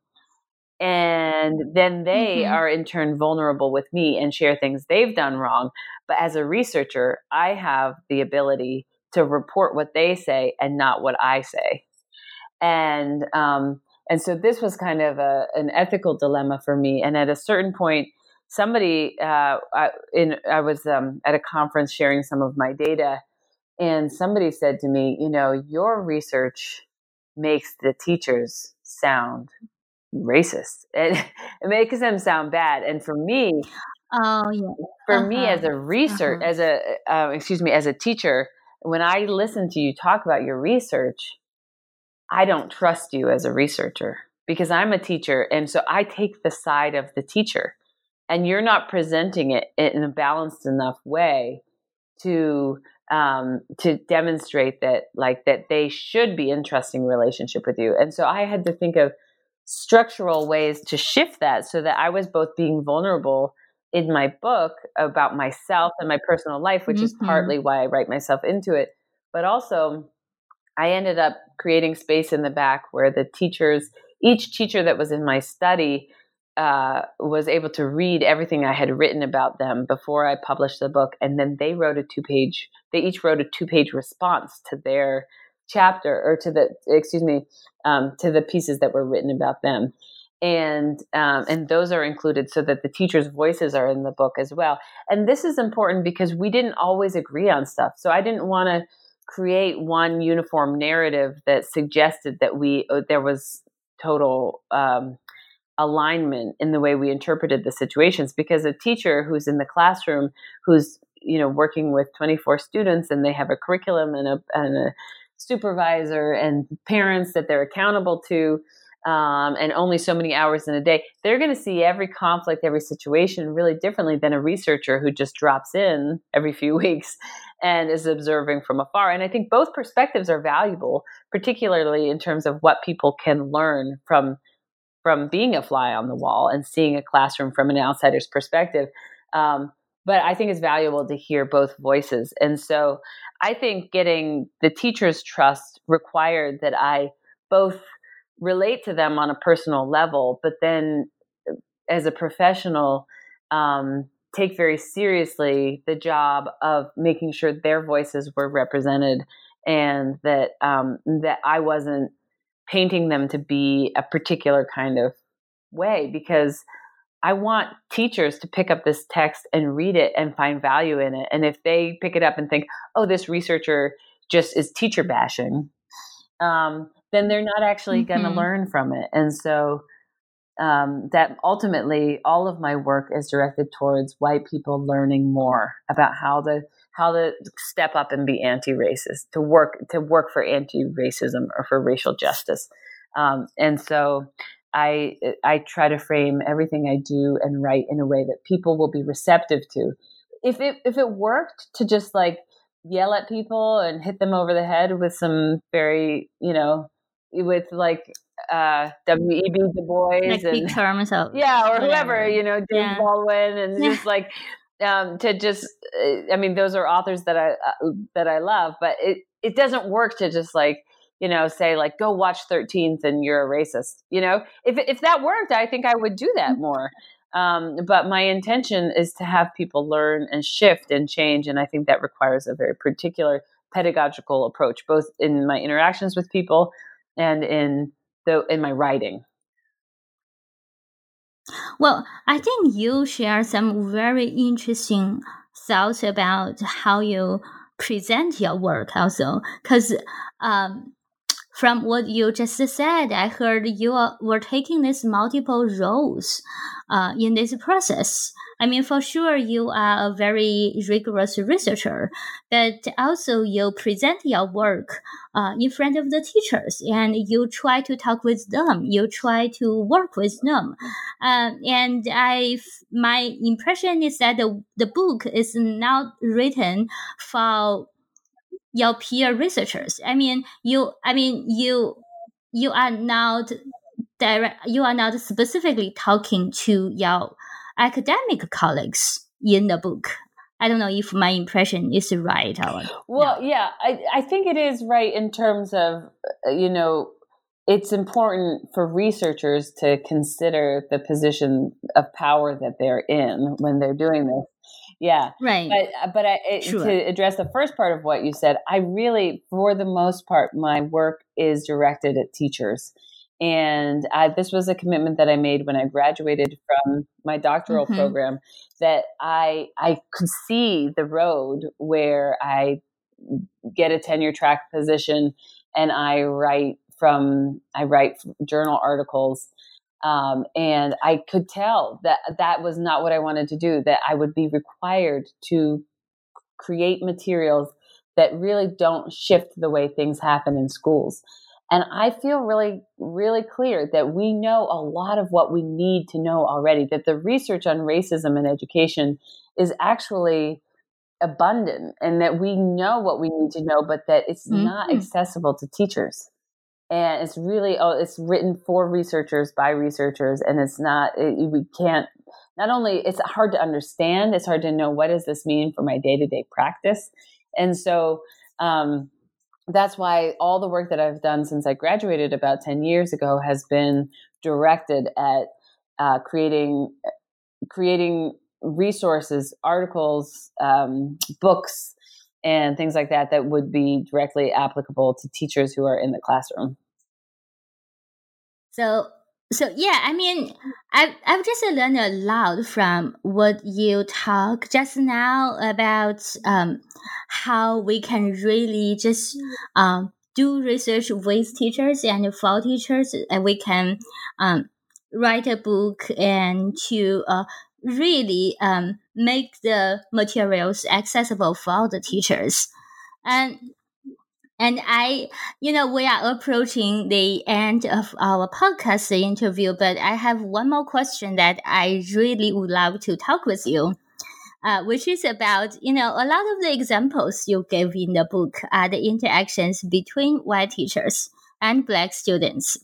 And then they mm-hmm. are in turn vulnerable with me and share things they've done wrong. But as a researcher, I have the ability to report what they say and not what I say. And um, and so this was kind of a, an ethical dilemma for me. And at a certain point, somebody, uh, I, in, I was um, at a conference sharing some of my data, and somebody said to me, you know, your research makes the teachers sound racist. It, it makes them sound bad. And for me, oh yeah, for uh-huh. me as a research, uh-huh. as a uh, excuse me, as a teacher, when I listen to you talk about your research, I don't trust you as a researcher, because I'm a teacher, and so I take the side of the teacher, and you're not presenting it in a balanced enough way to um, to demonstrate that like that they should be in trusting relationship with you. And so I had to think of structural ways to shift that, so that I was both being vulnerable in my book about myself and my personal life, which mm-hmm. is partly why I write myself into it. But also, I ended up creating space in the back where the teachers, each teacher that was in my study, uh, was able to read everything I had written about them before I published the book. And then they wrote a two-page, they each wrote a two-page response to their chapter, or to the, excuse me, um, to the pieces that were written about them. And um, and those are included so that the teachers' voices are in the book as well. And this is important because we didn't always agree on stuff. So I didn't want to create one uniform narrative that suggested that we uh, there was total um, alignment in the way we interpreted the situations. Because a teacher who's in the classroom, who's you know working with twenty-four students, and they have a curriculum and a, and a supervisor and parents that they're accountable to, um, and only so many hours in a day, they're going to see every conflict, every situation really differently than a researcher who just drops in every few weeks and is observing from afar. And I think both perspectives are valuable, particularly in terms of what people can learn from from being a fly on the wall and seeing a classroom from an outsider's perspective. Um, but I think it's valuable to hear both voices. And so I think getting the teacher's trust required that I both relate to them on a personal level, but then as a professional, um, take very seriously the job of making sure their voices were represented, and that um, that I wasn't painting them to be a particular kind of way, because I want teachers to pick up this text and read it and find value in it. And if they pick it up and think, oh, this researcher just is teacher bashing, um, then they're not actually mm-hmm. going to learn from it. And so um, that ultimately all of my work is directed towards white people learning more about how to how to step up and be anti-racist, to work to work for anti-racism or for racial justice. Um, and so I I try to frame everything I do and write in a way that people will be receptive to. If it if it worked to just like yell at people and hit them over the head with some very, you know, with like uh, W E B Du Bois like and big terms of yeah, or whatever. whoever, you know, James yeah. Baldwin, and just like um, to just, I mean, those are authors that I uh, that I love, but it it doesn't work to just like, you know, say like, go watch thirteenth and you're a racist. You know, if if that worked, I think I would do that more. Um, but my intention is to have people learn and shift and change, and I think that requires a very particular pedagogical approach, both in my interactions with people and in the in my writing. Well, I think you share some very interesting thoughts about how you present your work also, because um, from what you just said, I heard you are, were taking these multiple roles uh, in this process. I mean, for sure, you are a very rigorous researcher, but also you present your work uh, in front of the teachers and you try to talk with them. You try to work with them. Um, and I, my impression is that the, the book is not written for your peer researchers. I mean, you, I mean, you, you are not direct, you are not specifically talking to your academic colleagues in the book. I don't know if my impression is right or well, no. yeah, I, I think it is right in terms of, you know, it's important for researchers to consider the position of power that they're in when they're doing this. Yeah. Right. But, but I, it, Sure. to address the first part of what you said, I really, for the most part, my work is directed at teachers. And I, this was a commitment that I made when I graduated from my doctoral Mm-hmm. program, that I I could see the road where I get a tenure track position and I write from I write journal articles. Um, and I could tell that that was not what I wanted to do, that I would be required to create materials that really don't shift the way things happen in schools. And I feel really, really clear that we know a lot of what we need to know already, that the research on racism in education is actually abundant and that we know what we need to know, but that it's mm-hmm. not accessible to teachers. And it's really, oh, it's written for researchers by researchers. And it's not, it, we can't, not only, it's hard to understand, it's hard to know what does this mean for my day-to-day practice. And so, um, that's why all the work that I've done since I graduated about ten years ago has been directed at uh, creating creating resources, articles, um, books, and things like that that would be directly applicable to teachers who are in the classroom. So, so yeah, I mean, I've I've just learned a lot from what you talk just now about um, how we can really just um, do research with teachers and for teachers, and we can um, write a book and to uh, really um, make the materials accessible for the teachers. And And I, you know, we are approaching the end of our podcast interview, but I have one more question that I really would love to talk with you, uh, which is about, you know, a lot of the examples you gave in the book are the interactions between white teachers and Black students.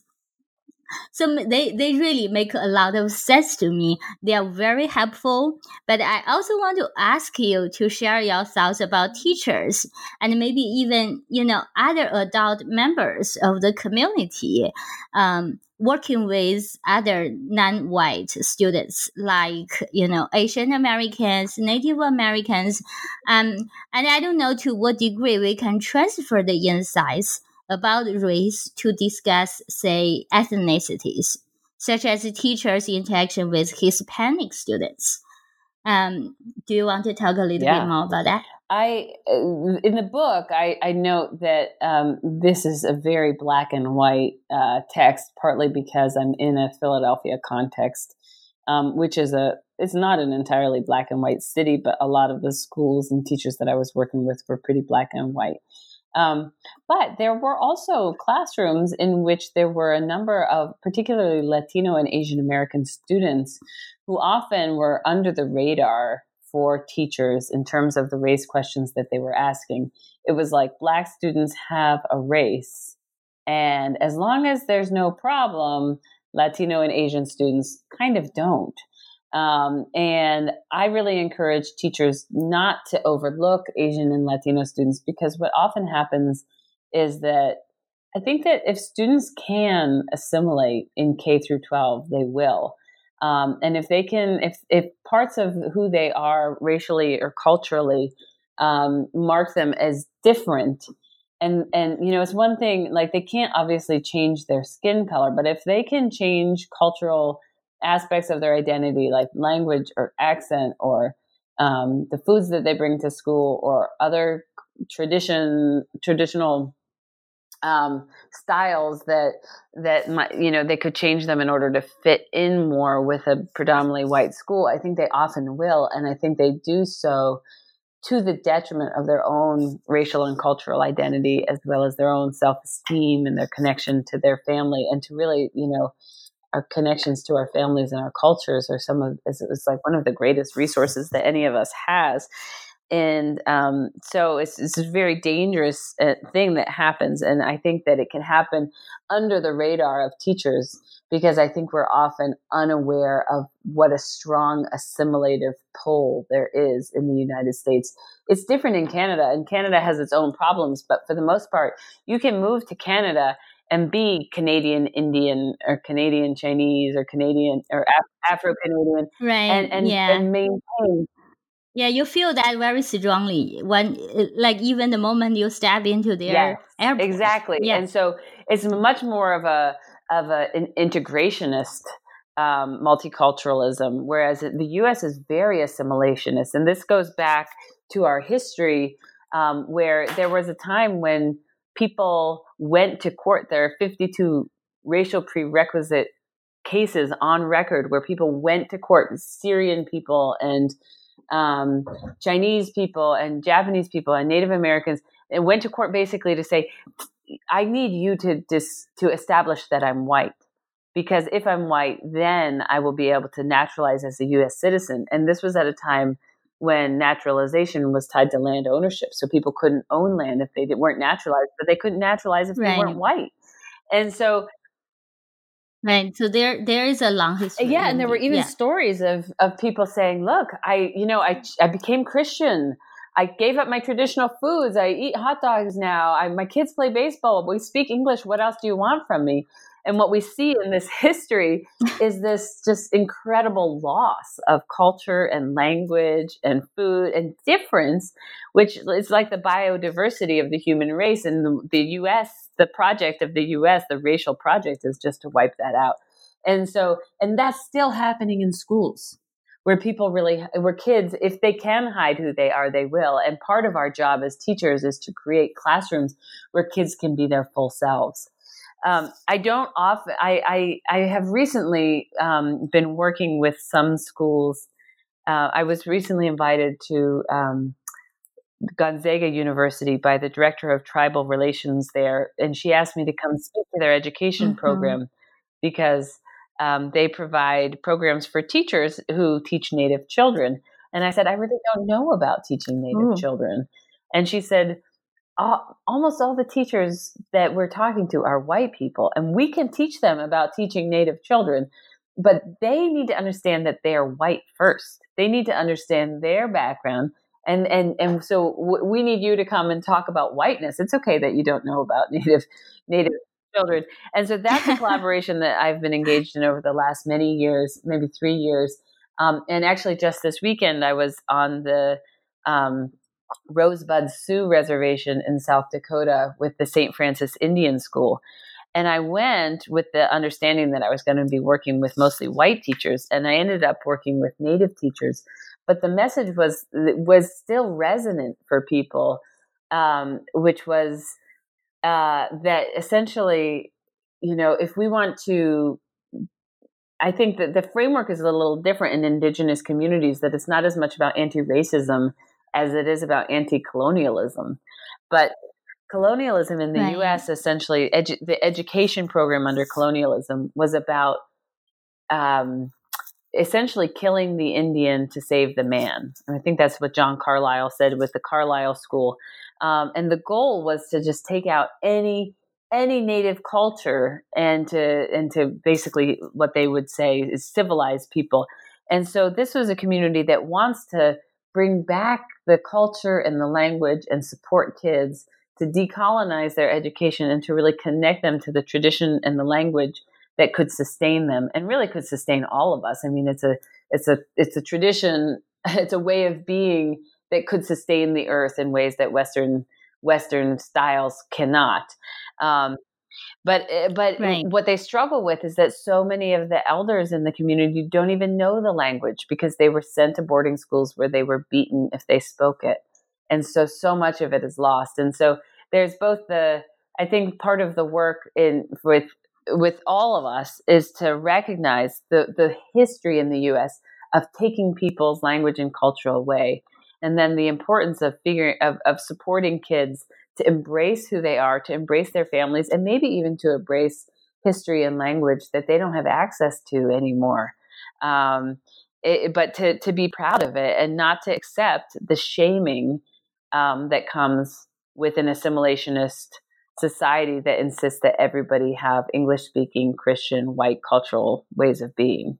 So they, they really make a lot of sense to me. They are very helpful. But I also want to ask you to share your thoughts about teachers and maybe even, you know, other adult members of the community um, working with other non-white students like, you know, Asian Americans, Native Americans. Um, and I don't know to what degree we can transfer the insights about race to discuss, say, ethnicities, such as teachers' interaction with Hispanic students. Um, do you want to talk a little yeah. bit more about that? I, in the book, I, I note that um, this is a very black and white uh, text, partly because I'm in a Philadelphia context, um, which is a, it's not an entirely black and white city, but a lot of the schools and teachers that I was working with were pretty black and white. Um, but there were also classrooms in which there were a number of particularly Latino and Asian American students who often were under the radar for teachers in terms of the race questions that they were asking. It was like Black students have a race, and as long as there's no problem, Latino and Asian students kind of don't. Um, and I really encourage teachers not to overlook Asian and Latino students, because what often happens is that I think that if students can assimilate in K through twelve, they will. Um, and if they can, if, if parts of who they are racially or culturally um, mark them as different, and, and, you know, it's one thing, like they can't obviously change their skin color, but if they can change cultural aspects of their identity, like language or accent or um, the foods that they bring to school or other tradition, traditional um, styles that that might, you know, they could change them in order to fit in more with a predominantly white school. I think they often will, and I think they do so to the detriment of their own racial and cultural identity, as well as their own self-esteem and their connection to their family, and to really, you know, our connections to our families and our cultures are some of, it's, it's like one of the greatest resources that any of us has. And um, so it's, it's a very dangerous uh, thing that happens. And I think that it can happen under the radar of teachers, because I think we're often unaware of what a strong assimilative pull there is in the United States. It's different in Canada, and Canada has its own problems. But for the most part, you can move to Canada and be Canadian Indian or Canadian Chinese or Canadian or Af- Afro-Canadian, Right. and, and, yeah. and maintain. Yeah, you feel that very strongly when, like, even the moment you step into their Yes, airport. exactly. Yeah. And so it's much more of a of a, an integrationist um, multiculturalism, whereas the U S is very assimilationist. And this goes back to our history, um, where there was a time when people went to court. There are fifty-two racial prerequisite cases on record where people went to court, Syrian people and um, Chinese people and Japanese people and Native Americans, and went to court basically to say, I need you to dis- to establish that I'm white, because if I'm white, then I will be able to naturalize as a U S citizen. And this was at a time when naturalization was tied to land ownership. So people couldn't own land if they weren't naturalized, but they couldn't naturalize if Right. they weren't white. And so Right. So there, there is a long history. yeah, and there were even yeah. stories of, of people saying, look, I, you know, I, I became Christian. I gave up my traditional foods. I eat hot dogs now. I, my kids play baseball. We speak English. What else do you want from me? And what we see in this history is this just incredible loss of culture and language and food and difference, which is like the biodiversity of the human race. And the, the U S, the project of the U S, the racial project, is just to wipe that out. And so, and that's still happening in schools, where people really, where kids, if they can hide who they are, they will. And part of our job as teachers is to create classrooms where kids can be their full selves. Um, I don't often, I, I, I have recently um, been working with some schools. Uh, I was recently invited to um, Gonzaga University by the director of tribal relations there. And she asked me to come speak to their education mm-hmm. program, because um, they provide programs for teachers who teach Native children. And I said, I really don't know about teaching Native Ooh. children. And she said, all, almost all the teachers that we're talking to are white people, and we can teach them about teaching Native children, but they need to understand that they are white first. They need to understand their background. And, and, and so w- we need you to come and talk about whiteness. It's okay that you don't know about Native, Native children. And so that's a collaboration that I've been engaged in over the last many years, maybe three years. Um, and actually just this weekend, I was on the, um, Rosebud Sioux Reservation in South Dakota with the Saint Francis Indian School. And I went with the understanding that I was going to be working with mostly white teachers, and I ended up working with Native teachers. But the message was was still resonant for people, um, which was uh, that essentially, you know, if we want to, I think that the framework is a little different in Indigenous communities, that it's not as much about anti-racism as it is about anti-colonialism. But colonialism in the right. U S, essentially, edu- the education program under colonialism was about um, essentially killing the Indian to save the man. And I think that's what John Carlisle said with the Carlisle School. Um, and the goal was to just take out any any Native culture and to and to basically what they would say is civilize people. And so this was a community that wants to bring back the culture and the language and support kids to decolonize their education and to really connect them to the tradition and the language that could sustain them and really could sustain all of us. I mean, it's a it's a it's a tradition, it's a way of being that could sustain the earth in ways that Western Western styles cannot. Um, but but right. what they struggle with is that so many of the elders in the community don't even know the language, because they were sent to boarding schools where they were beaten if they spoke it. And so, so much of it is lost. And so there's both the I think part of the work in with with all of us is to recognize the, the history in the U S of taking people's language and culture away. And then the importance of figuring of, of supporting kids to embrace who they are, to embrace their families, and maybe even to embrace history and language that they don't have access to anymore. Um, it, but to, to be proud of it and not to accept the shaming um, that comes with an assimilationist society that insists that everybody have English-speaking, Christian, white cultural ways of being.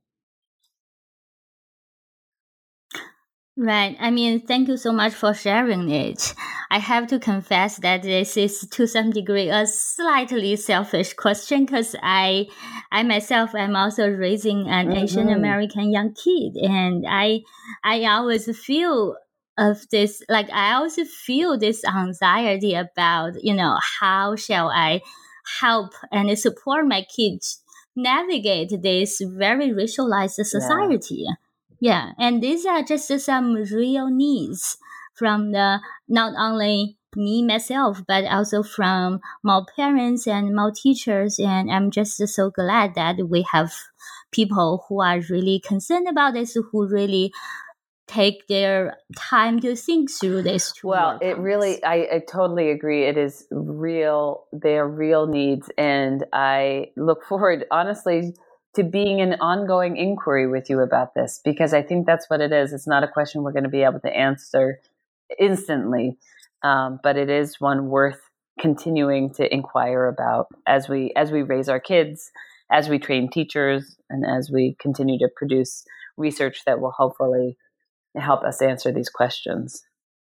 Right. I mean, thank you so much for sharing it. I have to confess that this is to some degree a slightly selfish question because I, I myself am also raising an mm-hmm. Asian American young kid, and I, I always feel of this, like I also feel this anxiety about, you know, how shall I help and support my kids navigate this very racialized society. Yeah. Yeah, and these are just some real needs from the not only me myself, but also from my parents and my teachers. And I'm just so glad that we have people who are really concerned about this, who really take their time to think through this. Well, it really, I, I totally agree. It is real. They are real needs. And I look forward, honestly, to being an ongoing inquiry with you about this, because I think that's what it is. It's not a question we're going to be able to answer instantly, um, but it is one worth continuing to inquire about as we as we raise our kids, as we train teachers, and as we continue to produce research that will hopefully help us answer these questions.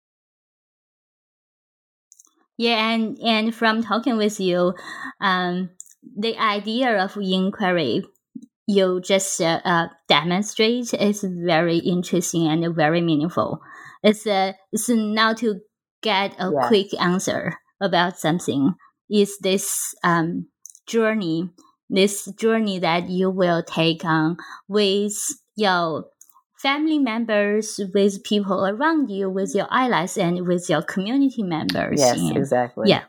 Yeah, and, and from talking with you, um, the idea of inquiry you just uh, uh, demonstrate is very interesting and very meaningful. It's, uh, it's not to get a yes. quick answer about something. It's this um, journey, this journey that you will take on with your family members, with people around you, with your allies, and with your community members. Yes, and, exactly. Yeah.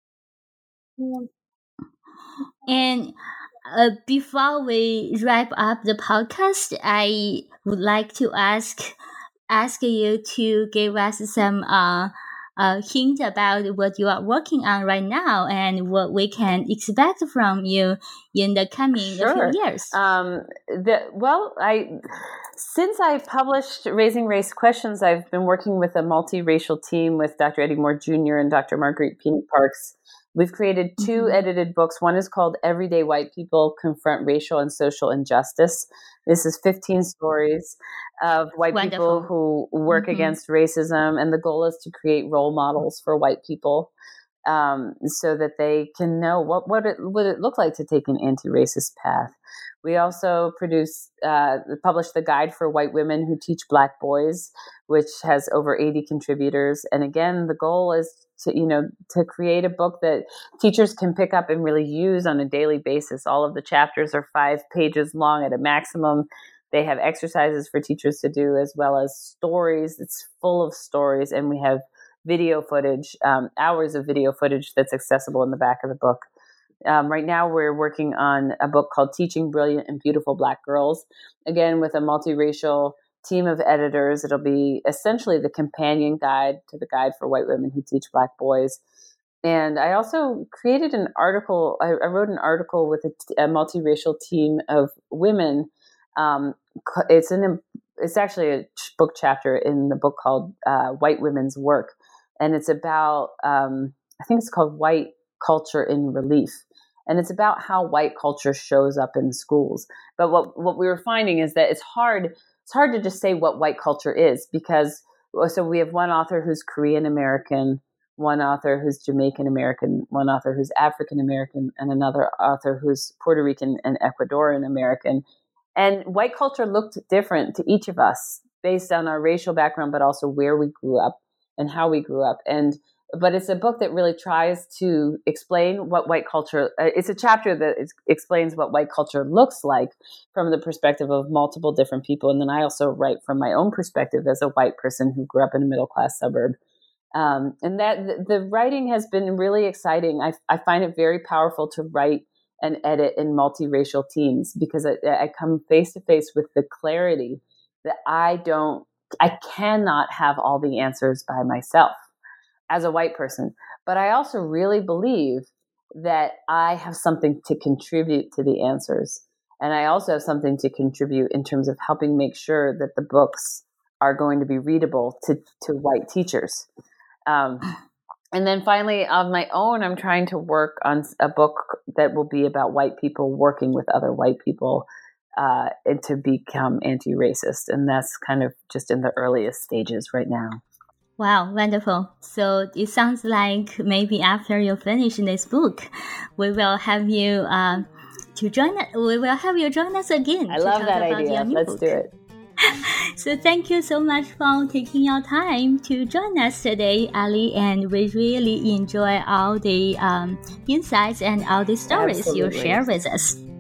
And Uh, before we wrap up the podcast, I would like to ask ask you to give us some uh, uh, hint about what you are working on right now and what we can expect from you in the coming sure. few years. Um, the, well, I since I published Raising Race Questions, I've been working with a multiracial team with Doctor Eddie Moore Junior and Doctor Marguerite Peanut Parks. We've created two mm-hmm. edited books. One is called Everyday White People Confront Racial and Social Injustice. This is fifteen stories of white Wonderful. people who work mm-hmm. against racism. And the goal is to create role models for white people um, so that they can know what, what it would it look like to take an anti-racist path. We also produce, uh, published the Guide for White Women Who Teach Black Boys, which has over eighty contributors. And again, the goal is to, you know, to create a book that teachers can pick up and really use on a daily basis. All of the chapters are five pages long at a maximum. They have exercises for teachers to do, as well as stories. It's full of stories. And we have video footage, um, hours of video footage that's accessible in the back of the book. Um, right now, we're working on a book called Teaching Brilliant and Beautiful Black Girls, again, with a multiracial team of editors. It'll be essentially the companion guide to the Guide for White Women Who Teach Black Boys. And I also created an article. I, I wrote an article with a, a multiracial team of women. Um, it's an it's actually a book chapter in the book called uh, White Women's Work. And it's about, um, I think it's called White Culture in Relief. And it's about how white culture shows up in schools. But what, what we were finding is that it's hard, it's hard to just say what white culture is, because so we have one author who's Korean American, one author who's Jamaican American, one author who's African American, and another author who's Puerto Rican and Ecuadorian American. And white culture looked different to each of us based on our racial background, but also where we grew up and how we grew up. And But it's a book that really tries to explain what white culture, uh, it's a chapter that is, explains what white culture looks like from the perspective of multiple different people. And then I also write from my own perspective as a white person who grew up in a middle-class suburb. Um, and that the, the writing has been really exciting. I, I find it very powerful to write and edit in multiracial teams because I, I come face to face with the clarity that I don't, I cannot have all the answers by myself as a white person. But I also really believe that I have something to contribute to the answers. And I also have something to contribute in terms of helping make sure that the books are going to be readable to, to white teachers. Um, and then finally, on my own, I'm trying to work on a book that will be about white people working with other white people uh, and to become anti-racist. And that's kind of just in the earliest stages right now. Wow, wonderful. So it sounds like maybe after you finish this book, we will have you uh, to join us. We will have you join us again. I love that idea. Let's book. do it. So thank you so much for taking your time to join us today, Ali, and we really enjoy all the um, insights and all the stories Absolutely. you share with us.